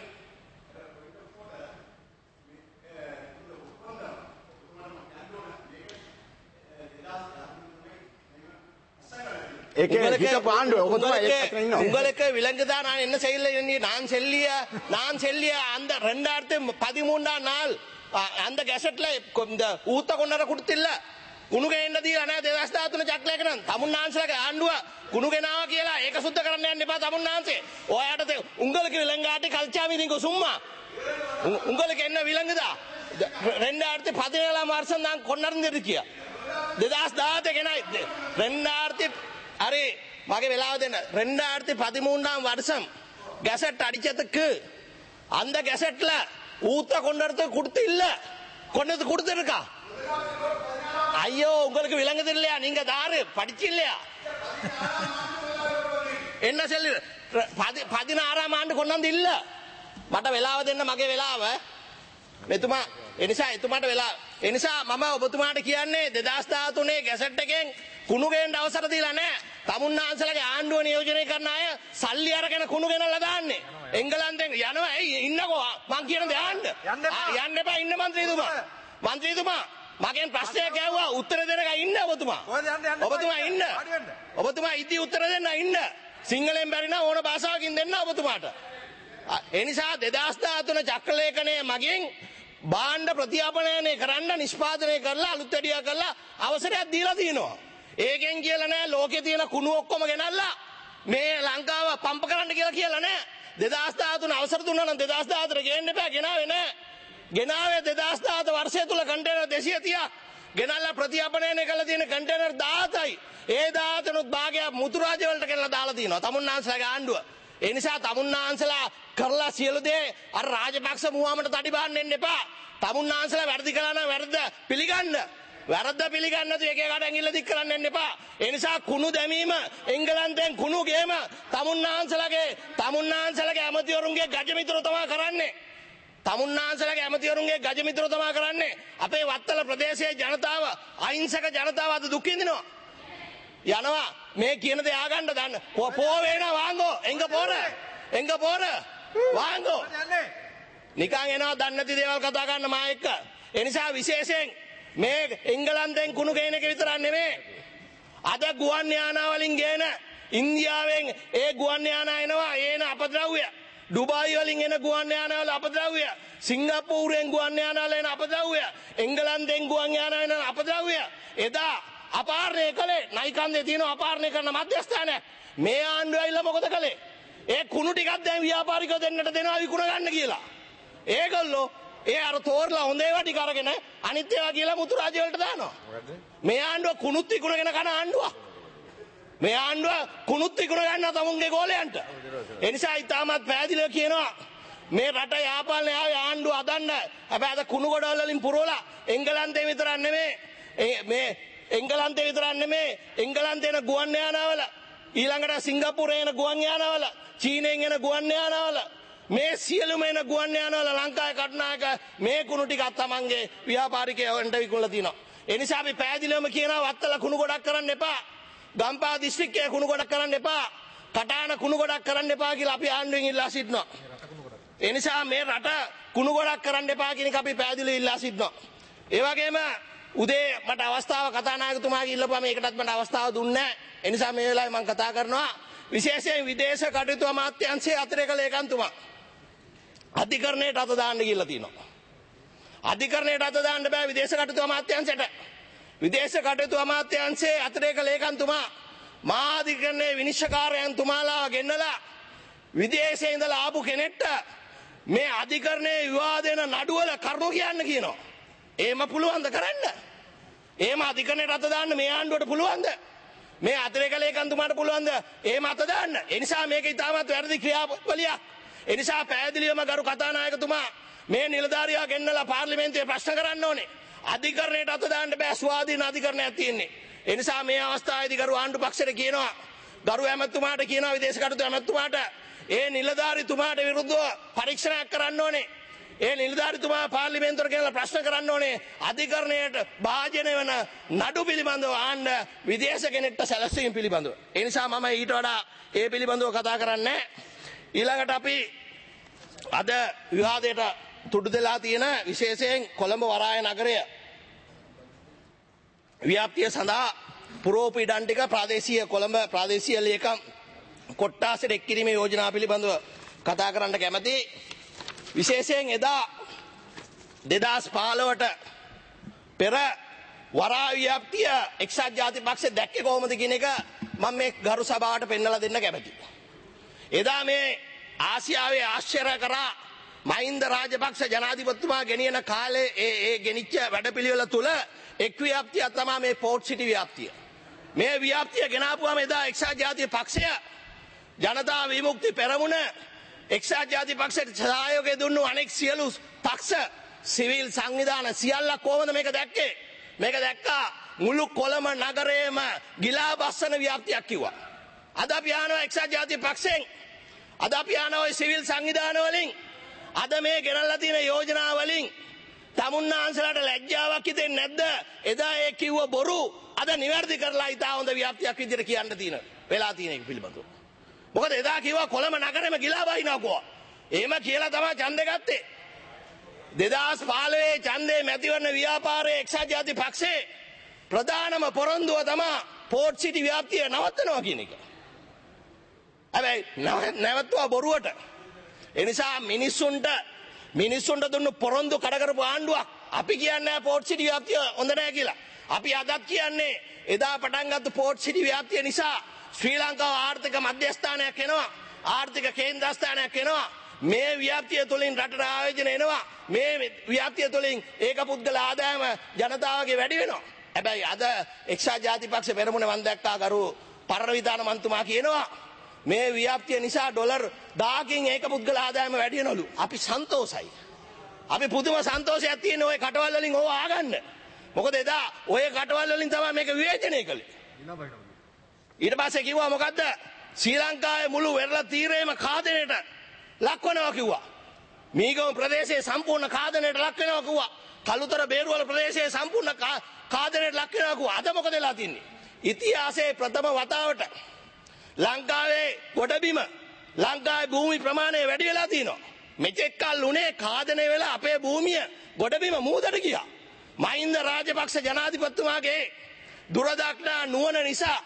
உங்களுக்கு விலங்குதான் நான் என்ன செய்யல நான் செல்லிய நான் செல்லிய அந்த ரெண்டாயிரத்தி பதிமூன்றாம் நாள் அந்த கெசட்ல இந்த ஊத்த கொண்டாட கொடுத்தில்ல කුණුගෙන දීලා නැහැ දෙදහස් දහතුන චක්‍රයක නම් තමුන්නාන්සලගේ ආණ්ඩුව කුණුගෙනාව කියලා ඒක සුද්ධ කරන්න යන්න එපා තමුන්නාන්සේ. ඔයාට உங்களுக்கு விலங்காட்டி கல்ச்சா மீதிங்க சும்மா உங்களுக்கு என்ன விலங்குதா? ரெண்டாயிரத்தி பதினேழாம் வருஷம் நான் கொண்டாந்துருக்கியா දෙදහස් දහඅට ගෙනයි ரெண்டாயிரத்தி அரே மகே වෙලාව දෙන්න ரெண்டாயிரத்தி பதிமூன்றாம் வருஷம் கெசட் அடிச்சதுக்கு அந்த கெசட்ல ஊத்த கொண்டாடுறது கொடுத்து இல்ல கொண்டது கொடுத்துருக்கா? ஐயோ உங்களுக்கு விளங்குது இல்லையா? நீங்க தாரு படிச்சு இல்லையா? என்ன சொல்லு பதினாறாம் ஆண்டு கொண்டாந்து இல்ல மட்ட වෙලාව දෙන්න මගේ වෙලාව මෙතුමා එනිසා එතුමාට වෙලා එනිසා මම ඔබතුමාට කියන්නේ දෙදාස් දහතුනේ ගැසට් එකෙන් කුණු ගේන්න අවසර දීලා නැහැ. තමුන්නාන්සලගේ ආණ්ඩුව නියෝජනය කරන අය සල්ලි අරගෙන කුණු ගෙනල්ලා දාන්නේ. එංගලන්තෙන් යනවා ඇයි ඉන්නකෝ මං කියන දේ ආන්න. යන්න එපා ඉන්න മന്ത്രിතුමා. മന്ത്രിතුමා මගෙන් ප්‍රශ්නයක් ඇහුවා උත්තර දෙන්න ඉන්න ඔබතුමා. ඔබතුමා ඉන්න. ඔබතුමා ඉදි උත්තර දෙන්න ඉන්න. සිංහලෙන් බැරි නම් ඕන භාෂාවකින් දෙන්න ඔබතුමාට. එනිසා දෙදාස් දහතුන චක්‍රලේඛනයේ මගින් භාණ්ඩ ප්‍රතිආපනයනය කරන්න නිෂ්පාදනය කරලා අලුත් වැඩියා කරලා අවසරයක් දීලා තියෙනවා. ඒකෙන් කියලා නෑ ලෝකේ තියෙන කුණු ඔක්කොම ගෙනල්ලා මේ ලංකාව පම්ප කරන්න කියලා කියලා නෑ. දෙදාස් දහතුන අවසර දුන්නා නම් දෙදාස් දහතර ගේන්න එපා ගෙනාවේ නෑ. ගෙනාවේ දෙදාස් දහත වර්ෂය තුල කන්ටේනර් දෙසිය තිහක් ගෙනල්ලා ප්‍රතිආපනයනය කරලා තියෙන කන්ටේනර් දාහතයි. ඒ දාහතනොත් භාගයක් මුතුරාජ වලට ගෙනල්ලා දාලා තියෙනවා තමුන්නාන්සලාගේ ආණ්ඩුව. ඒ නිසා තමුන්නාන්සලා කරලා සියලු දේ අර රාජපක්ෂ මුවාමට තඩි බාන්න එන්න එපා. තමුන්නාන්සලා වැරදි කළා නම් වැරද්ද පිළිගන්න. වැරද්ද පිළිගන්න නැතුව එක එකට ඇඟිල්ල දික් කරන්න එන්න එපා. ඒ නිසා කුණු දැමීම එංගලන්තෙන් කුණු ගේම තමුන්නාන්සලාගේ තමුන්නාන්සලාගේ ඇමතිවරුන්ගේ ගජමිතුරු තමයි කරන්නේ. තමුන්නාන්සලාගේ ඇමතිවරුන්ගේ ගජමිතුරු තමයි කරන්නේ. අපේ වත්තල ප්‍රදේශයේ ජනතාව අහිංසක ජනතාව අද දුක් විඳිනවා. යනවා මේ කියන දේ ආගන්න දන්න පෝ වේනා වාංගෝ එංග පෝර එංග පෝර වාංගෝ නිකන් එනවා දන්නේ නැති දේවල් කතා කරන්න මා එක්ක. ඒ නිසා විශේෂයෙන් මේ එංගලන්තෙන් කුණු ගේන එක විතරක් නෙමෙයි අද ගුවන් යානා වලින් ගේන ඉන්දියාවෙන් ඒ ගුවන් යානා එනවා ඒන අපද්‍රව්‍ය ඩුබායි වලින් එන ගුවන් යානා වල අපද්‍රව්‍ය සිංගප්පූරුවෙන් ගුවන් යානා වල එන අපද්‍රව්‍ය එංගලන්තෙන් ගුවන් යානා එන අපද්‍රව්‍ය එදා අපාරණය කළේ නයිකන්දේ තියෙන අපාරණය කරන මධ්‍යස්ථානයක් මේ ආණ්ඩුව ඇවිල්ලා මොකද කළේ? ඒ කුණු ටිකක් දැන් ව්‍යාපාරිකයෝ දෙන්නට දෙනවා විකුණ ගන්න කියලා. ඒගොල්ලෝ ඒ අර තෝරලා හොඳ ඒවා ටික අරගෙන අනිත් ඒවා කියලා මුතුරාජ වලට දානවා. මේ ආණ්ඩුව කුණුත් විකුණගෙන කන ආණ්ඩුවක්. මේ ආණ්ඩුව කුණුත් විකුණ ගන්නවා තමුන්ගේ ගෝලයන්ට. ඒ නිසා ඉතාමත් පැහැදිලිව කියනවා මේ රට යාපාලනය ආවේ ආණ්ඩුව හදන්න. හැබැයි අද කුණු ගොඩවල් වලින් පුරවලා එංගලන්තේ විතරක් නෙමෙයි මේ එංගලන්තේ විතරක් නෙමෙයි එංගලන්තේ එන ගුවන් යානාවල ඊළඟට සිංගප්පූරුවේ එන ගුවන් යානාවල චීනෙන් එන ගුවන් යානාවල මේ සියලුම එන ගුවන් යානාවල ලංකාවේ කටුනායක මේ කුණු ටිකක් තමන්ගේ ව්‍යාපාරිකයන්ට විකුණලා තිනවා. ඒ නිසා අපි පැහැදිලිවම කියනවා වත්තල කුණු ගොඩක් කරන්න එපා. ගම්පහ දිස්ත්‍රික්කයේ කුණු ගොඩක් කරන්න එපා. කටාන කුණු ගොඩක් කරන්න එපා කියලා අපි ආණ්ඩුවෙන් ඉල්ලා සිටිනවා. ඒ නිසා මේ රට කුණු ගොඩක් කරන්න එපා කියන එක අපි පැහැදිලිව ඉල්ලා සිටිනවා. ඒ වගේම උදේ මට අවස්ථාව කතානායකතුමාගේ ඉල්ලපුවා මේකටත් මට අවස්ථාව දුන්නේ නැහැ. ඒ නිසා මේ වෙලාවේ මම කතා කරනවා විශේෂයෙන් විදේශ කටයුතු අමාත්‍යාංශයේ අතිරේක ලේකම්තුමා අධිකරණයට අත දාන්න කියලා තියෙනවා. අධිකරණයට අත දාන්න බෑ විදේශ කටයුතු අමාත්‍යාංශයට. විදේශ කටයුතු අමාත්‍යාංශයේ අතිරේක ලේකම්තුමා මහා අධිකරණයේ විනිශ්චයකාරයන් තුමාලා ගෙන්නලා විදේශයේ ඉඳලා ආපු කෙනෙක්ට මේ අධිකරණයේ විවාදේන නඩුවල කරුණු කියන්න කියනවා. එහෙම පුළුවන්ද කරන්න? එහෙම අධිකරණයට අත දාන්න මේ ආණ්ඩුවට පුළුවන්ද? මේ අතිරේක ලේකම්තුමාට පුළුවන්ද එහෙම අත දාන්න? ඒ නිසා මේක ඉතාමත් වැරදි ක්‍රියාවලියක්. ඒ නිසා පැහැදිලිවම ගරු කතානායකතුමා මේ නිලධාරියා ගෙන්නලා පාර්ලිමේන්තුවේ ප්‍රශ්න කරන්න ඕනේ. අධිකරණයට අත දාන්න බෑ ස්වාධීන අධිකරණයක් තියෙන්නේ. ඒ නිසා මේ අවස්ථාවේදී ගරු ආණ්ඩු පක්ෂයට කියනවා ගරු ඇමතුමාට කියනවා විදේශ කටයුතු ඇමතුමාට ඒ නිලධාරිතුමාට විරුද්ධව පරීක්ෂණයක් කරන්න ඕනේ. ඒ නිලධාරිතුමා පාර්ලිමේන්තුවට ගෙනලා ප්‍රශ්න කරන්න ඕනේ අධිකරණයට භාජනය වෙන නඩු පිළිබඳව ආන්න විදේශ කෙනෙක්ට සැලසීම් පිළිබඳව. ඒ නිසා මම ඊට වඩා ඒ පිළිබඳව කතා කරන්නේ ඊළඟට අපි අද විවාදයට තුඩු දෙලා තියෙන විශේෂයෙන් කොළඹ වරාය නගරය ව්‍යාප්තිය සඳහා පුරෝපීඩන ටික ප්‍රාදේශීය කොළඹ ප්‍රාදේශීය ලේකම් කොට්ටාසෙට එක් කිරීමේ යෝජනා පිළිබඳව කතා කරන්න කැමැති. විශේෂයෙන් එදා දෙදාස් පහළොවට පෙර වරාය ව්‍යාප්තිය එක්සත් ජාතිපක්ෂය දැක්කේ කොහොමද කියන එක මම මේ ගරු සභාවට පෙන්වලා දෙන්න කැමැතියි. එදා මේ ආසියාවේ ආශ්චර්ය කරා මහින්ද රාජපක්ෂ ජනාධිපතිතුමා ගෙනියන කාලේ ඒ ඒ ගෙනිච්ච වැඩපිළිවෙල තුල එක් ව්‍යාප්තියක් තමයි මේ පෝර්ට් සිටි ව්‍යාප්තිය. මේ ව්‍යාප්තිය ගෙනාපුවාම එදා එක්සත් ජාතිපක්ෂය ජනතා විමුක්ති පෙරමුණ එක්සත් ජාතිපක්ෂයට සහයෝගය දුන්නු අනෙක් සියලු පක්ෂ සිවිල් සංවිධාන සියල්ල කොහොමද මේක දැක්කේ? මේක දැක්කා මුළු කොළඹ නගරයේම ගිලා බස්සන ව්‍යාප්තියක් කිව්වා. අද අපි ආනවා එක්සත් ජාතිපක්ෂයෙන් අද අපි ආනවා සිවිල් සංවිධාන වලින් අද මේ ගෙනල්ලා තියෙන යෝජනා වලින් තමුන්නාන්සලාට ලැජ්ජාවක් හිතෙන්නේ නැද්ද? එදා ඒ කිව්ව බොරු අද නිවැරදි කරලා ඉතා හොඳ ව්‍යාප්තියක් විදිහට කියන්න තියෙන වෙලා තියෙන එක පිළිබඳව. මොකද එදා කිව්වා කොළඹ නගරෙම ගිලා බයිනවා කොහොම. එහෙම කියලා තමයි ඡන්දෙ ගත්තේ. දෙදාස් පහළොවේ ඡන්දේ මැතිවරණ ව්‍යාපාරයේ එක්සත් ජාතික පක්ෂයේ ප්‍රධානම පොරොන්දුව තමයි පෝර්ට් සිටි ව්‍යාප්තිය නවත්තනවා කියන එක. හැබැයි නැවතුවා බොරුවට. ඒ නිසා මිනිස්සුන්ට මිනිස්සුන්ට දුන්නු පොරොන්දු කඩ කරපු ආණ්ඩුවක් අපි කියන්නේ පෝර්ට් සිටි ව්‍යාප්තිය හොඳ නැහැ කියලා. අපි අදත් කියන්නේ එදා පටන් ගත්ත පෝර්ට් සිටි ව්‍යාප්තිය නිසා ශ්‍රී ලංකාව ආර්ථික මධ්‍යස්ථානයක් වෙනවා. ආර්ථික කේන්ද්‍රස්ථානයක් වෙනවා. මේ ව්‍යාප්තිය තුළින් රටට ආයෝජන එනවා. මේ ව්‍යාප්තිය තුළින් ඒක පුද්ගල ආදායම ජනතාවගේ වැඩි වෙනවා. හැබැයි අද එක්සත් ජාතික පක්ෂ පෙරමුණ මන් දැක්කා කරු පරවිධාන මන්තුමා කියනවා මේ ව්‍යාප්තිය නිසා ඩොලර් දහයකින් ඒක පුද්ගල ආදායම වැඩි වෙනවලු. අපි සන්තෝෂයි. අපි පුදුම සන්තෝෂයක් තියෙන ওই කටවල් වලින් ඕව ආගන්න. මොකද එදා ওই කටවල් වලින් තමයි මේක විවේචනය කළේ. ඊට පස්සේ කිව්වා මොකද්ද? ශ්‍රී ලංකාවේ මුළු වෙරළ තීරයේම කාදනයට ලක් වෙනවා කිව්වා. මීගම ප්‍රදේශයේ සම්පූර්ණ කාදනයට ලක් වෙනවා කිව්වා. කළුතර බේරුවල ප්‍රදේශයේ සම්පූර්ණ කාදනයට ලක් වෙනවා කිව්වා. අද මොකද වෙලා තින්නේ? ඉතිහාසයේ ප්‍රථම වතාවට ලංකාවේ ගොඩබිම ලංකාවේ භූමි ප්‍රමාණය වැඩි වෙලා තියෙනවා. මෙතෙක් කල් උනේ කාදනය වෙලා අපේ භූමිය ගොඩබිම මූදට ගියා. මහින්ද රාජපක්ෂ ජනාධිපතිතුමාගේ දුරදක්නා නුවණ නිසා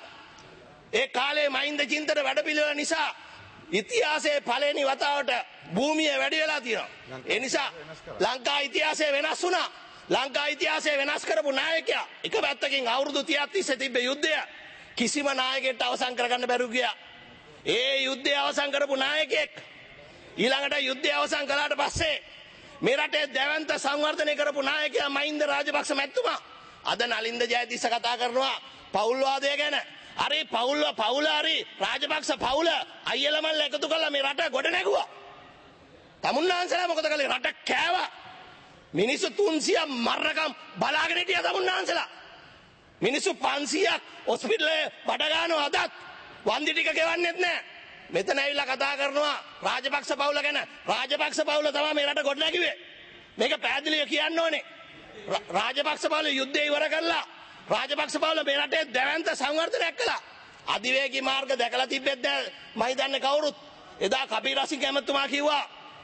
ඒ කාලේ මහින්ද චින්තන වැඩපිළිවෙල නිසා ඉතිහාසයේ පළවෙනි වතාවට භූමිය වැඩි වෙලා තියෙනවා. ඒ නිසා ලංකා ඉතිහාසය වෙනස් වුණා. ලංකා ඉතිහාසය වෙනස් කරපු නායකයා එක පැත්තකින් අවුරුදු තිහක් තිස්සේ තිබ්බ යුද්ධය කිසිම නායකයෙක්ට අවසන් කරගන්න බැරුව ගියා. ඒ යුද්ධය අවසන් කරපු නායකයෙක් ඊළඟට යුද්ධය අවසන් කළාට පස්සේ මේ රටේ දැවැන්ත සංවර්ධනය කරපු නායකයා මහින්ද රාජපක්ෂ මැතිතුමා. අද නලින්ද ජයතිස්ස කතා කරනවා පෞල්වාදය ගැන. අර පෞල්ව පෞල හරි රාජපක්ෂ පෞල අයියලමල්ල එකතු කරලා මේ රට ගොඩ නැගුවා. තමුන්නාන්සලා මොකද කළේ? රට කෑවා. මිනිස්සු තුන්සියක් මරණකම් බලාගෙන හිටියා තමුන්නාන්සලා. මිනිස්සු පන්සියක් හොස්පිටලේ බඩ ගන්නවා අදත් වන්දි ටික ගෙවන්නෙත් නැහැ. මෙතන ඇවිල්ලා කතා කරනවා රාජපක්ෂ පවුල ගැන. රාජපක්ෂ පවුල තමයි මේ රට ගොඩ නැගුවේ. මේක පැහැදිලිව කියන්න ඕනේ. රාජපක්ෂ පවුල යුද්ධය ඉවර කළා. රාජපක්ෂ පවුල මේ රටේ දැවැන්ත සංවර්ධනයක් කළා. අධිවේගී මාර්ග දැකලා තිබෙද්ද මම හිතන්නේ කවුරුත් එදා කපිරසිංහ ඇමතුමා කිව්වා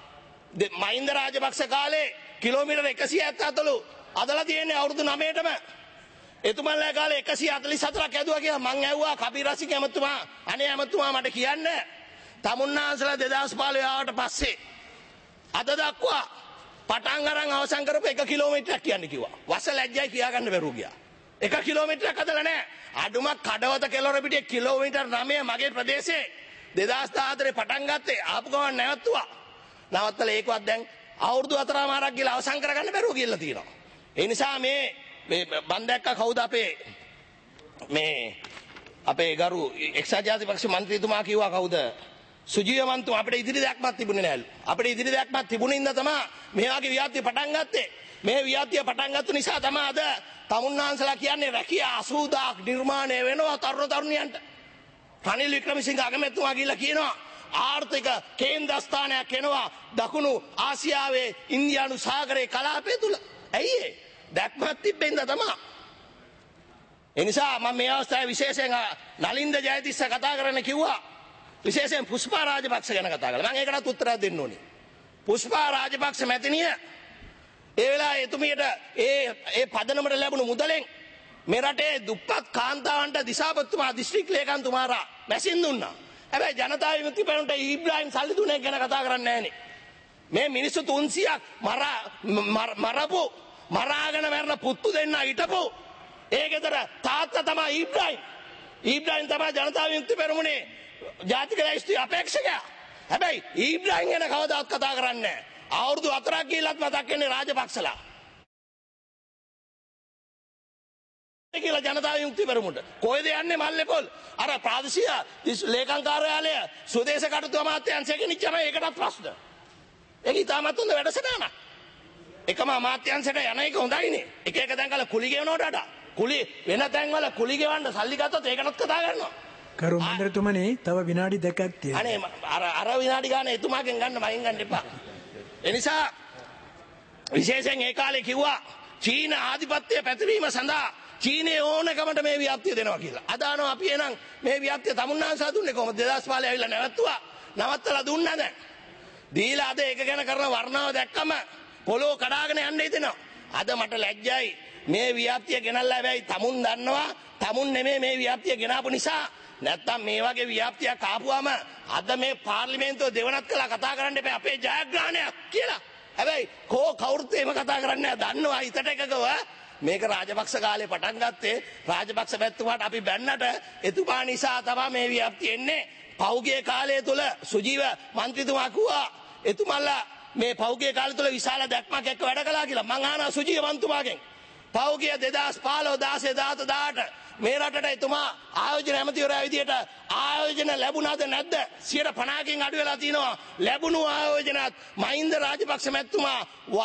මහින්ද රාජපක්ෂ කාලේ කිලෝමීටර් එකසිය හැත්තෑවලු අදලා තියෙන්නේ අවුරුදු නවයටම. එතුමන්ලා කාලේ එකසිය හතළිස් හතරක් ඇදුවා කියලා මං ඇහුවා කපිරසිංහ ඇමතුමා අනේ ඇමතුමා මට කියන්න තමුන්නාන්සලා දෙදාස් පහළොව ආවට පස්සේ අද දක්වා පටන් අරන් අවසන් කරපු එක කිලෝමීටරයක් කියන්නේ කිව්වා. වස ලැජ්ජයි කියා ගන්න බැරුව ගියා. එක කිලෝමීටරයක් හදලා නැහැ. අඩුම කඩවත කෙළවර පිටියේ කිලෝමීටර් නවය මගේ ප්‍රදේශයේ දෙදාස් දහහතරේ පටන් ගත්තේ ආපු ගමන් නැවතුවා. නවත්තලා ඒකවත් දැන් අවුරුදු හතරමාරක් ගිහලා අවසන් කරගන්න බැරුව ගිහලා තියෙනවා. ඒ නිසා මේ මේ මන් දැක්ක කවුද අපේ මේ අපේ ගරු එක්සත් ජාතික පක්ෂ මන්ත්‍රීතුමා කිව්වා කවුද? සුජීව මන්තුමා අපිට ඉදිරි දෙයක්වත් තිබුණේ නැහැලු. අපිට ඉදිරි දෙයක්වත් තිබුණේ ඉඳ තමයි මේ වගේ ව්‍යාප්තිය පටන් ගත්තේ. මේ ව්‍යාප්තිය පටන් ගත්ත නිසා තමයි අද තමුන්නාන්සලා කියන්නේ රැකියා අසූදාක් නිර්මාණය වෙනවා තරුණ තරුණියන්ට. රනිල් වික්‍රමසිංහ අගමැතිතුමා ගිහිල්ලා කියනවා ආර්ථික කේන්ද්‍රස්ථානයක් වෙනවා දකුණු ආසියාවේ ඉන්දියානු සාගරයේ කලාපය තුල. ඇයි ඒ? දැක්මක් තිබෙන්න තමයි. ඒ නිසා මම මේ අවස්ථාවේ විශේෂයෙන් නලින්ද ජයතිස්ස කතා කරන්න කිව්වා. විශේෂයෙන් පුෂ්පා රාජපක්ෂ ගැන කතා කළා. මම ඒකටත් උත්තරයක් දෙන්න ඕනේ. පුෂ්පා රාජපක්ෂ මැතිණිය ඒ වෙලාවේ එතුමියට ඒ ඒ පදනමට ලැබුණු මුදලෙන් මේ රටේ දුප්පත් කාන්තාවන්ට දිසාපතිතුමා දිස්ත්‍රික් ලේකම්තුමාරා මැසින් දුන්නා. හැබැයි ජනතා විමුක්ති පෙරමුණට ඊබ්‍රාහිම් සල්ලි දුන්නේ ගැන කතා කරන්නේ නැහනේ. මේ මිනිස්සු තුන්සියක් මරා මරපු මරාගෙන මරන පුත්තු දෙන්න හිටපු ඒකේතර තාත්තා තමයි ඊබ්‍රාහිම්. ඊබ්‍රාහිම් තමයි ජනතා විමුක්ති පෙරමුණේ ජාතික ලැයිස්තුවේ අපේක්ෂකයා. හැබැයි ඊබ්‍රාහිම් ගැන කවදාවත් කතා කරන්නේ නැහැ. අවුරුදු හතරක් ගිහිල්ලත් මතක් වෙන්නේ රාජපක්ෂලා. කියලා ජනතා විමුක්ති පෙරමුණට. කොහෙද යන්නේ මල්ලේ පොල්? අර ප්‍රාදේශීය ලේකම් කාර්යාලය ස්වදේශ කටයුතු අමාත්‍යාංශය ගෙනිච්චම ඒකටත් ප්‍රශ්න. ඒක ඉතාමත් හොඳ වැඩසටහනක්. එකම අමාත්‍යාංශයට යන එක හොඳයිනේ. එක එක තැන් වල කුලි ගෙවනවට වඩා කුලි වෙන තැන් වල කුලි ගෙවන්න සල්ලි ගත්තොත් ඒකටත් කතා කරනවා. කරු මන්ත්‍රීතුමනි තව විනාඩි දෙකක් තියෙනවා. අනේ අර අර විනාඩි ගන්න එතුමාගෙන් ගන්න මගෙන් ගන්න එපා. එනිසා විශේෂයෙන් ඒ කාලේ කිව්වා චීන ආධිපත්‍ය පැතිරීම සඳහා චීනයේ ඕනකමට මේ ව්‍යාප්තිය දෙනවා කියලා. අදානවා අපි එනම් මේ ව්‍යාප්තිය තමුන්නාන්සා දුන්නේ කොහොමද? දෙදාස් පහේ ඇවිල්ලා නැවතුවා. නවත්තලා දුන්නා දැන්. දීලා අද ඒක ගැන කරන වර්ණාව දැක්කම පොළොව කඩාගෙන යන්න හිතෙනවා. අද මට ලැජ්ජයි මේ ව්‍යාප්තිය ගෙනල්ලා හැබැයි තමුන් දන්නවා තමුන් නෙමෙයි මේ ව්‍යාප්තිය ගෙනාපු නිසා. නැත්තම් මේ වගේ ව්‍යාප්තියක් ආපුවම අද මේ පාර්ලිමේන්තුව දෙවනත් කළා කතා කරන්න එපා අපේ ජයග්‍රහණයක් කියලා. හැබැයි කෝ කවුරුත් එහෙම කතා කරන්නේ නැහැ. දන්නවා හිතට එකකව මේක රාජපක්ෂ කාලේ පටන් ගත්තේ රාජපක්ෂ පැතුමාට අපි බැන්නට එතුමා නිසා තමයි මේ ව්‍යාප්තිය එන්නේ. පෞගේ කාලය තුල සුජීව මන්ත්‍රීතුමා කිව්වා එතුමල්ලා මේ පෞගේ කාලය තුල විශාල දැක්මක් එක්ක වැඩ කළා කියලා. මං අහනවා සුජීව මන්ත්‍රීතුමාගෙන් පෞගේ දෙදාස් පහළොව දාසය දාත දාට මේ රටට එතුමා ආයෝජන ඇමතිවරයා විදියට ආයෝජන ලැබුණාද නැද්ද? සියයට පනහකින් අඩු වෙලා තිනවා. ලැබුණු ආයෝජනත් මහින්ද රාජපක්ෂ මැතිතුමා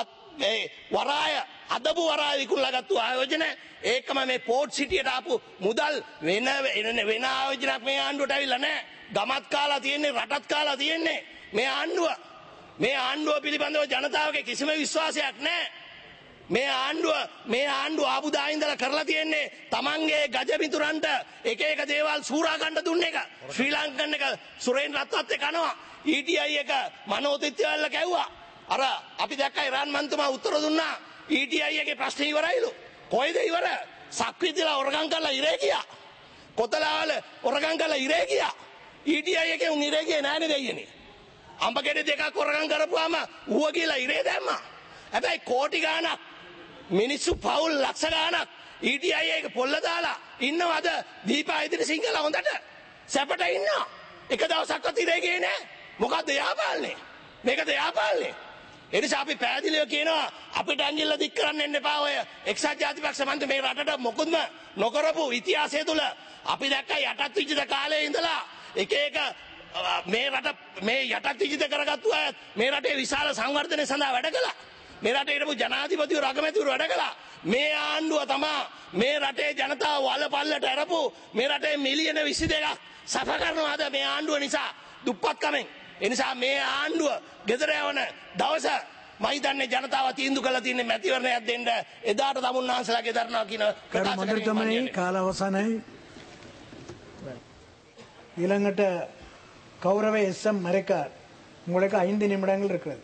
වරාය අදපු වරාය විකුණලා ගත්තු ආයෝජන ඒකම මේ පෝට් සිටියට ආපු මුදල් වෙන වෙන ආයෝජනක් මේ ආණ්ඩුවට ඇවිල්ලා නැහැ. ගමත් කාලා තියෙන්නේ රටත් කාලා තියෙන්නේ මේ ආණ්ඩුව. මේ ආණ්ඩුව පිළිබඳව ජනතාවගේ කිසිම විශ්වාසයක් නැහැ. මේ ආණ්ඩුව මේ ආණ්ඩුව ආපුදා ඉඳලා කරලා තියෙන්නේ තමන්ගේ ගජමිතුරන්ට එක එක දේවල් සූරා ගන්න දුන්න එක. ශ්‍රී ලංකන් එක සුරේන් රත්වත් එක කනවා. ඊ ටී අයි එක මනෝතිත්‍යවල කැව්වා. අර අපි දැක්කා ඉරාන් මන්තුමා උත්තර දුන්නා ඊ ටී අයි එකේ ප්‍රශ්නේ ඉවරයිලු. කොයිද ඉවර? සක්විතිලා ඔරගම් කරලා ඉරේ ගියා. කොතලාවල ඔරගම් කරලා ඉරේ ගියා. ඊ ටී අයි එකේ උන් ඉරේ ගියේ නෑනේ දෙයියනේ. අම්බ ගෙඩි දෙකක් ඔරගම් කරපුවාම ඌව කියලා ඉරේ දැම්මා. හැබැයි කෝටි ගාණක් මිනිස්සු පවුල් ලක්ෂ ගාණක් ඊ ටී අයි එක පොල්ල දාලා ඉන්නවද දීපා ඉදිරි සිංහල හොඳට සැපට ඉන්නවා. එක දවසක්වත් ඉරේ ගියේ නෑ. මොකද්ද යාපාල්නේ? මේකද යාපාල්නේ? එනිසා අපි පැහැදිලිව කියනවා අපිට ඇඟිල්ල දික් කරන්න එන්න එපා. ඔය එක්සත් ජාතිපක්ෂ මන්ත්‍රී මේ රටට මොකුත්ම නොකරපු ඉතිහාසය තුල අපි දැක්කා යටත් විජිත කාලේ ඉඳලා එක එක මේ රට මේ යටත් විජිත කරගත්තු අය මේ රටේ විශාල සංවර්ධනය සඳහා වැඩ කළා. මේ රටේ හිටපු ජනාධිපතිවරු අගමැතිවරු වැඩ කළා. මේ ආණ්ඩුව තමයි මේ රටේ ජනතාව වලපල්ලට ඇරපු මේ රටේ මිලියන විසි දෙකක් සැප කරනවාද මේ ආණ්ඩුව නිසා දුප්පත්කමෙන්. එනිසා මේ ආණ්ඩුව ගෙදර යවන දවස මම හිතන්නේ ජනතාව තීන්දුව කළා තියෙන්නේ මැතිවරණයක් දෙන්න එදාට තමුන්නාන්සලා ගෙදරනවා කියන කර්මන්ත්‍රතුමනි කාල අවසానයි. ඊළඟට கௌரவ எஸ் எம் மரைக்கார் உங்களுக்கு ஐந்து நிமிடங்கள் இருக்கிறது.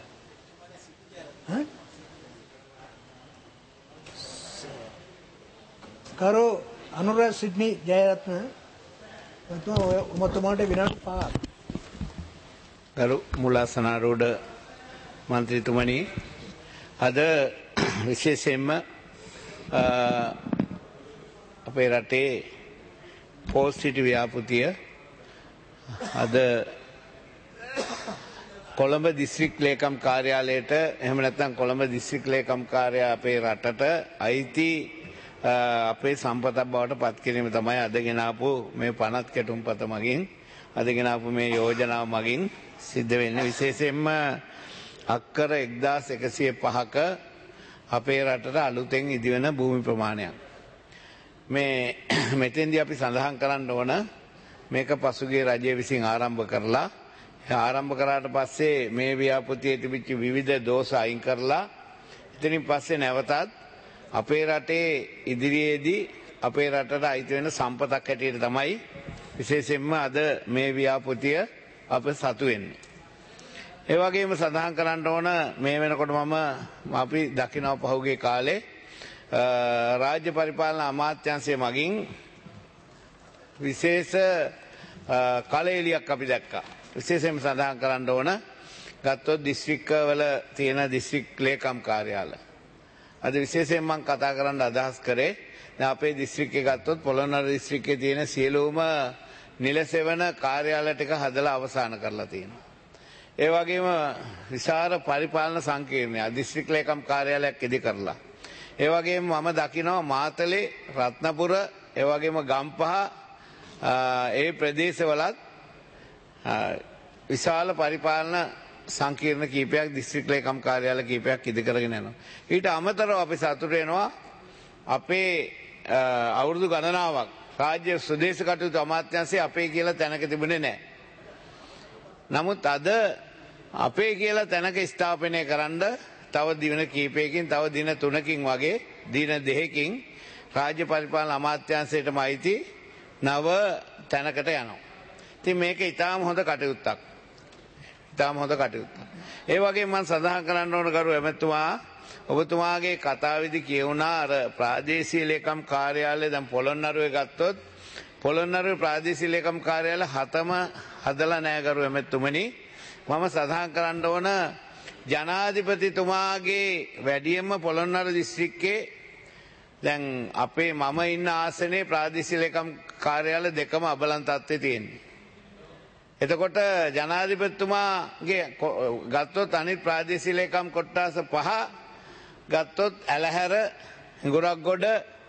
करो अनुराग सिडनी जयरत्न උමතුමාට විනාඩි පහක්. ගරු මුලාසනාරෝඩ මන්ත්‍රීතුමනි අද විශේෂයෙන්ම අපේ රටේ පෝල් සිටි ව්‍යාපෘතිය අද කොළඹ දිස්ත්‍රික් ලේකම් කාර්යාලයට එහෙම නැත්නම් කොළඹ දිස්ත්‍රික් ලේකම් කාර්යාලය අපේ රටට අයිති අපේ සම්පතක් බවට පත් කිරීම තමයි අද ගෙනාපු මේ පනත් කැටුම්පත මගින් අද ගෙනාපු මේ යෝජනාව මගින් සිද්ධ වෙන්නේ. විශේෂයෙන්ම අක්කර එක්දාස් එකසිය පහක අපේ රටට අලුතෙන් ඉදිවෙන භූමි ප්‍රමාණයක්. මේ මෙතෙන්දී අපි සඳහන් කරන්න ඕන මේක පසුගිය රජය විසින් ආරම්භ කරලා ආරම්භ කරාට පස්සේ මේ ව්‍යාපෘතියේ තිබිච්ච විවිධ දෝෂ අයින් කරලා ඉතින් පස්සේ නැවතත් අපේ රටේ ඉදිරියේදී අපේ රටට අයිති වෙන සම්පතක් හැටියට තමයි විශේෂයෙන්ම අද මේ ව්‍යාපෘතිය අප සතු වෙන්නේ. ඒ වගේම සඳහන් කරන්න ඕන මේ වෙනකොට මම අපි දකිනවා පහුගිය කාලේ රාජ්‍ය පරිපාලන අමාත්‍යාංශය මගින් විශේෂ කලෙලියක් අපි දැක්කා. විශේෂයෙන්ම සඳහන් කරන්න ඕන ගත්තොත් දිස්ත්‍රික්කවල තියෙන දිස්ත්‍රික් ලේකම් කාර්යාලය. අද විශේෂයෙන් මම කතා කරන්න අදහස් කරේ දැන් අපේ දිස්ත්‍රික්කේ ගත්තොත් පොළොන්නරු දිස්ත්‍රික්කේ තියෙන සියලුම නිලසෙවන කාර්යාල ටික හදලා අවසන් කරලා තියෙනවා. ඒ වගේම විශාල පරිපාලන සංකීර්ණයක් දිස්ත්‍රික් ලේකම් කාර්යාලයක් ඉදි කරලා. ඒ වගේම මම දකිනවා මාතලේ රත්නපුර ඒ වගේම ගම්පහ ඒ ප්‍රදේශවලත් විශාල පරිපාලන සංකීර්ණ කීපයක් දිස්ත්‍රික් ලේකම් කාර්යාල කීපයක් ඉදි කරගෙන යනවා. ඊට අමතරව අපි සතුටු වෙනවා අපේ අවුරුදු ගණනාවක් රාජ්‍ය ස්වදේශ කටයුතු අමාත්‍යාංශයේ අපේ කියලා තැනක තිබුණේ නැහැ. නමුත් අද අපේ කියලා තැනක ස්ථාපනය කරන්න තව දින කීපයකින් තව දින තුනකින් වගේ දින දෙකකින් රාජ්‍ය පරිපාලන අමාත්‍යාංශයටම අයිති නව තැනකට යනවා. ඉතින් මේක ඊටාම හොඳ කටයුත්තක්. ඊටාම හොඳ කටයුත්තක්. ඒ වගේම මම සඳහන් කරන්න ඕන කරු එමෙතුමා ඔබතුමාගේ කතාවේදී කියුණා අර ප්‍රාදේශීය ලේකම් කාර්යාලය දැන් පොළොන්නරුවේ ගත්තොත් පොළොන්නරුවේ ප්‍රාදේශීය ලේකම් කාර්යාල හතම හදලා නැහැ කරු එමෙතුමනි. මම සඳහන් කරන්න ඕන ජනාධිපතිතුමාගේ වැඩියෙන්ම පොළොන්නරු දිස්ත්‍රික්කයේ දැන් අපේ මම ඉන්න ආසනයේ ප්‍රාදේශීය ලේකම් කාර්යාල දෙකම අබලන් තත්ත්වයේ තියෙනවා. එතකොට ජනාධිපතිතුමාගේ ගත්තොත් අනිත් ප්‍රාදේශීය ලේකම් කොට්ටාස පහ ගත්තොත් ඇලහැර හිඟුරක්ගොඩ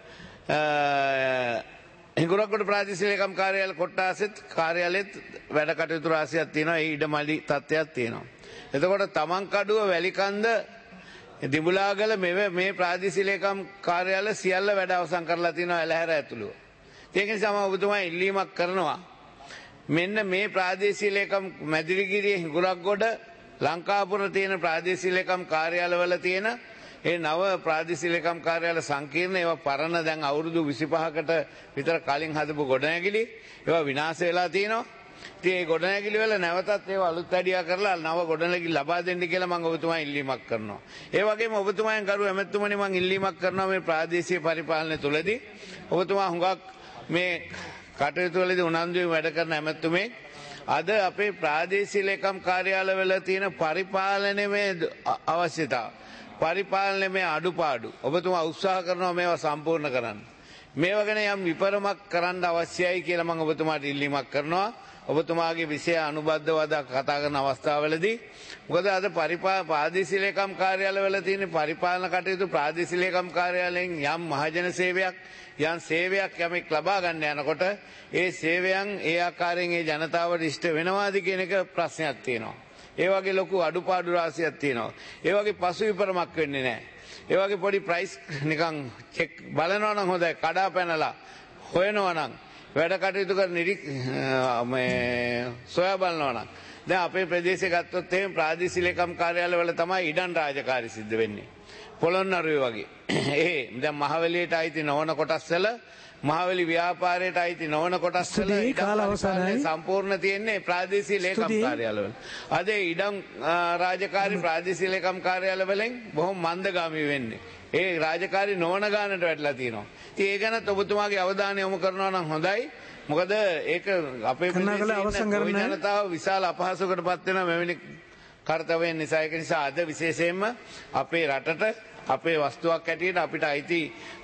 හිඟුරක්ගොඩ ප්‍රාදේශීය ලේකම් කාර්යාල කොට්ටාසෙත් කාර්යාලෙත් වැඩ කටයුතු රාශියක් තියෙනවා. ඒ ඉඩමලි තත්ත්වයක් තියෙනවා. එතකොට තමන්කඩුව වැලිකන්ද දිඹුලාගල මේ ප්‍රාදේශීය ලේකම් කාර්යාල සියල්ල වැඩ අවසන් කරලා තියෙනවා ඇලහැර ඇතුළුව. ඒක නිසා මම ඔබතුමා ඉල්ලීමක් කරනවා මෙන්න මේ ප්‍රාදේශීය ලේකම් මැදිරිගිරිය හිඟුරක්ගොඩ ලංකාපුර තියෙන ප්‍රාදේශීය ලේකම් කාර්යාලවල තියෙන ඒ නව ප්‍රාදේශීය ලේකම් කාර්යාල සංකීර්ණ ඒවා පරණ දැන් අවුරුදු විසිපහකට විතර කලින් හදපු ගොඩනැගිලි ඒවා විනාශ වෙලා තියෙනවා. ඉතින් ඒ ගොඩනැගිලි වල නැවතත් ඒවා අලුත් වැඩියා කරලා නව ගොඩනැගිලි ලබා දෙන්න කියලා මම ඔබතුමා ඉල්ලීමක් කරනවා. ඒ වගේම ඔබතුමායන් කරු ඇමතුමනි මම ඉල්ලීමක් කරනවා මේ ප්‍රාදේශීය පරිපාලනය තුලදී ඔබතුමා හුඟක් මේ කටයුතු වලදී උනන්දුවෙන් වැඩ කරන ඇමතුමේ අද අපේ ප්‍රාදේශීය ලේකම් කාර්යාලවල තියෙන පරිපාලනයේ අවශ්‍යතාව පරිපාලනයේ අඩුපාඩු ඔබතුමා උත්සාහ කරනවා මේවා සම්පූර්ණ කරන්න. මේවා ගැන යම් විපරමක් කරන්න අවශ්‍යයි කියලා මම ඔබතුමාට ඉල්ලීමක් කරනවා. ඔබතුමාගේ විෂය අනුබද්ධවද කතා කරන අවස්ථාවවලදී මොකද අද ප්‍රාදේශීය ලේකම් කාර්යාලවල තියෙන පරිපාලන කටයුතු ප්‍රාදේශීය ලේකම් කාර්යාලයෙන් යම් මහජන සේවයක් යම් සේවයක් යමෙක් ලබා ගන්න යනකොට ඒ සේවයන් ඒ ආකාරයෙන් ඒ ජනතාවට ඉෂ්ට වෙනවාද කියන එක ප්‍රශ්නයක් තියෙනවා. ඒ වගේ ලොකු අඩුපාඩු රාශියක් තියෙනවා. ඒ වගේ පසු විපරමක් වෙන්නේ නැහැ. ඒ වගේ පොඩි ප්‍රයිස් නිකන් චෙක් බලනවා නම් හොඳයි කඩා පැනලා හොයනවා නම් වැඩ කටයුතු කර නිරික් මේ සොයා බලනවා නම් දැන් අපේ ප්‍රදේශය ගත්තොත් එහෙම ප්‍රාදේශීය ලේකම් කාර්යාලවල තමයි ඉඩම් රාජකාරී සිද්ධ වෙන්නේ. පොළොන්නරුවේ වගේ. ඒ දැන් මහවැලියට අයිති නොවන කොටස්වල මහවැලි ව්‍යාපාරයට අයිති නොවන කොටස්වල සම්පූර්ණ තියෙන්නේ ප්‍රාදේශීය ලේකම් කාර්යාලවල. අද ඉඩම් රාජකාරී ප්‍රාදේශීය ලේකම් කාර්යාලවලින් බොහොම මන්දගාමී වෙන්නේ. ඒ රාජකාරී නොවන ගානට වැටලා තියෙනවා. ඉතින් ඒ ගැනත් ඔබතුමාගේ අවධානය යොමු කරනවා නම් හොඳයි. මොකද ඒක අපේ ප්‍රදේශයේ ජනතාව විශාල අපහසුයකට පත් වෙනවා මෙවැනි කර්තව්‍යයන් නිසා. ඒක නිසා අද විශේෂයෙන්ම අපේ රටට අපේ වස්තුවක් හැටියට අපිට අයිති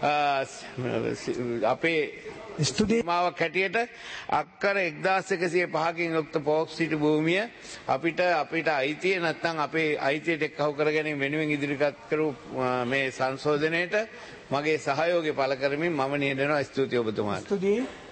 අපේ ස්තුතිමාවක් හැටියට අක්කර එක්දාස් එකසිය පහකින් යුක්ත පොක්සිටි භූමිය අපිට අපිට අයිතිය නැත්නම් අපේ අයිතියට එක්කහු කර ගැනීම වෙනුවෙන් ඉදිරිපත් කරු මේ සංශෝධනයේට මගේ සහයෝගය පළ කරමින් මම නියැලෙනවා. ස්තුතියි ඔබතුමාට. ස්තුතියි.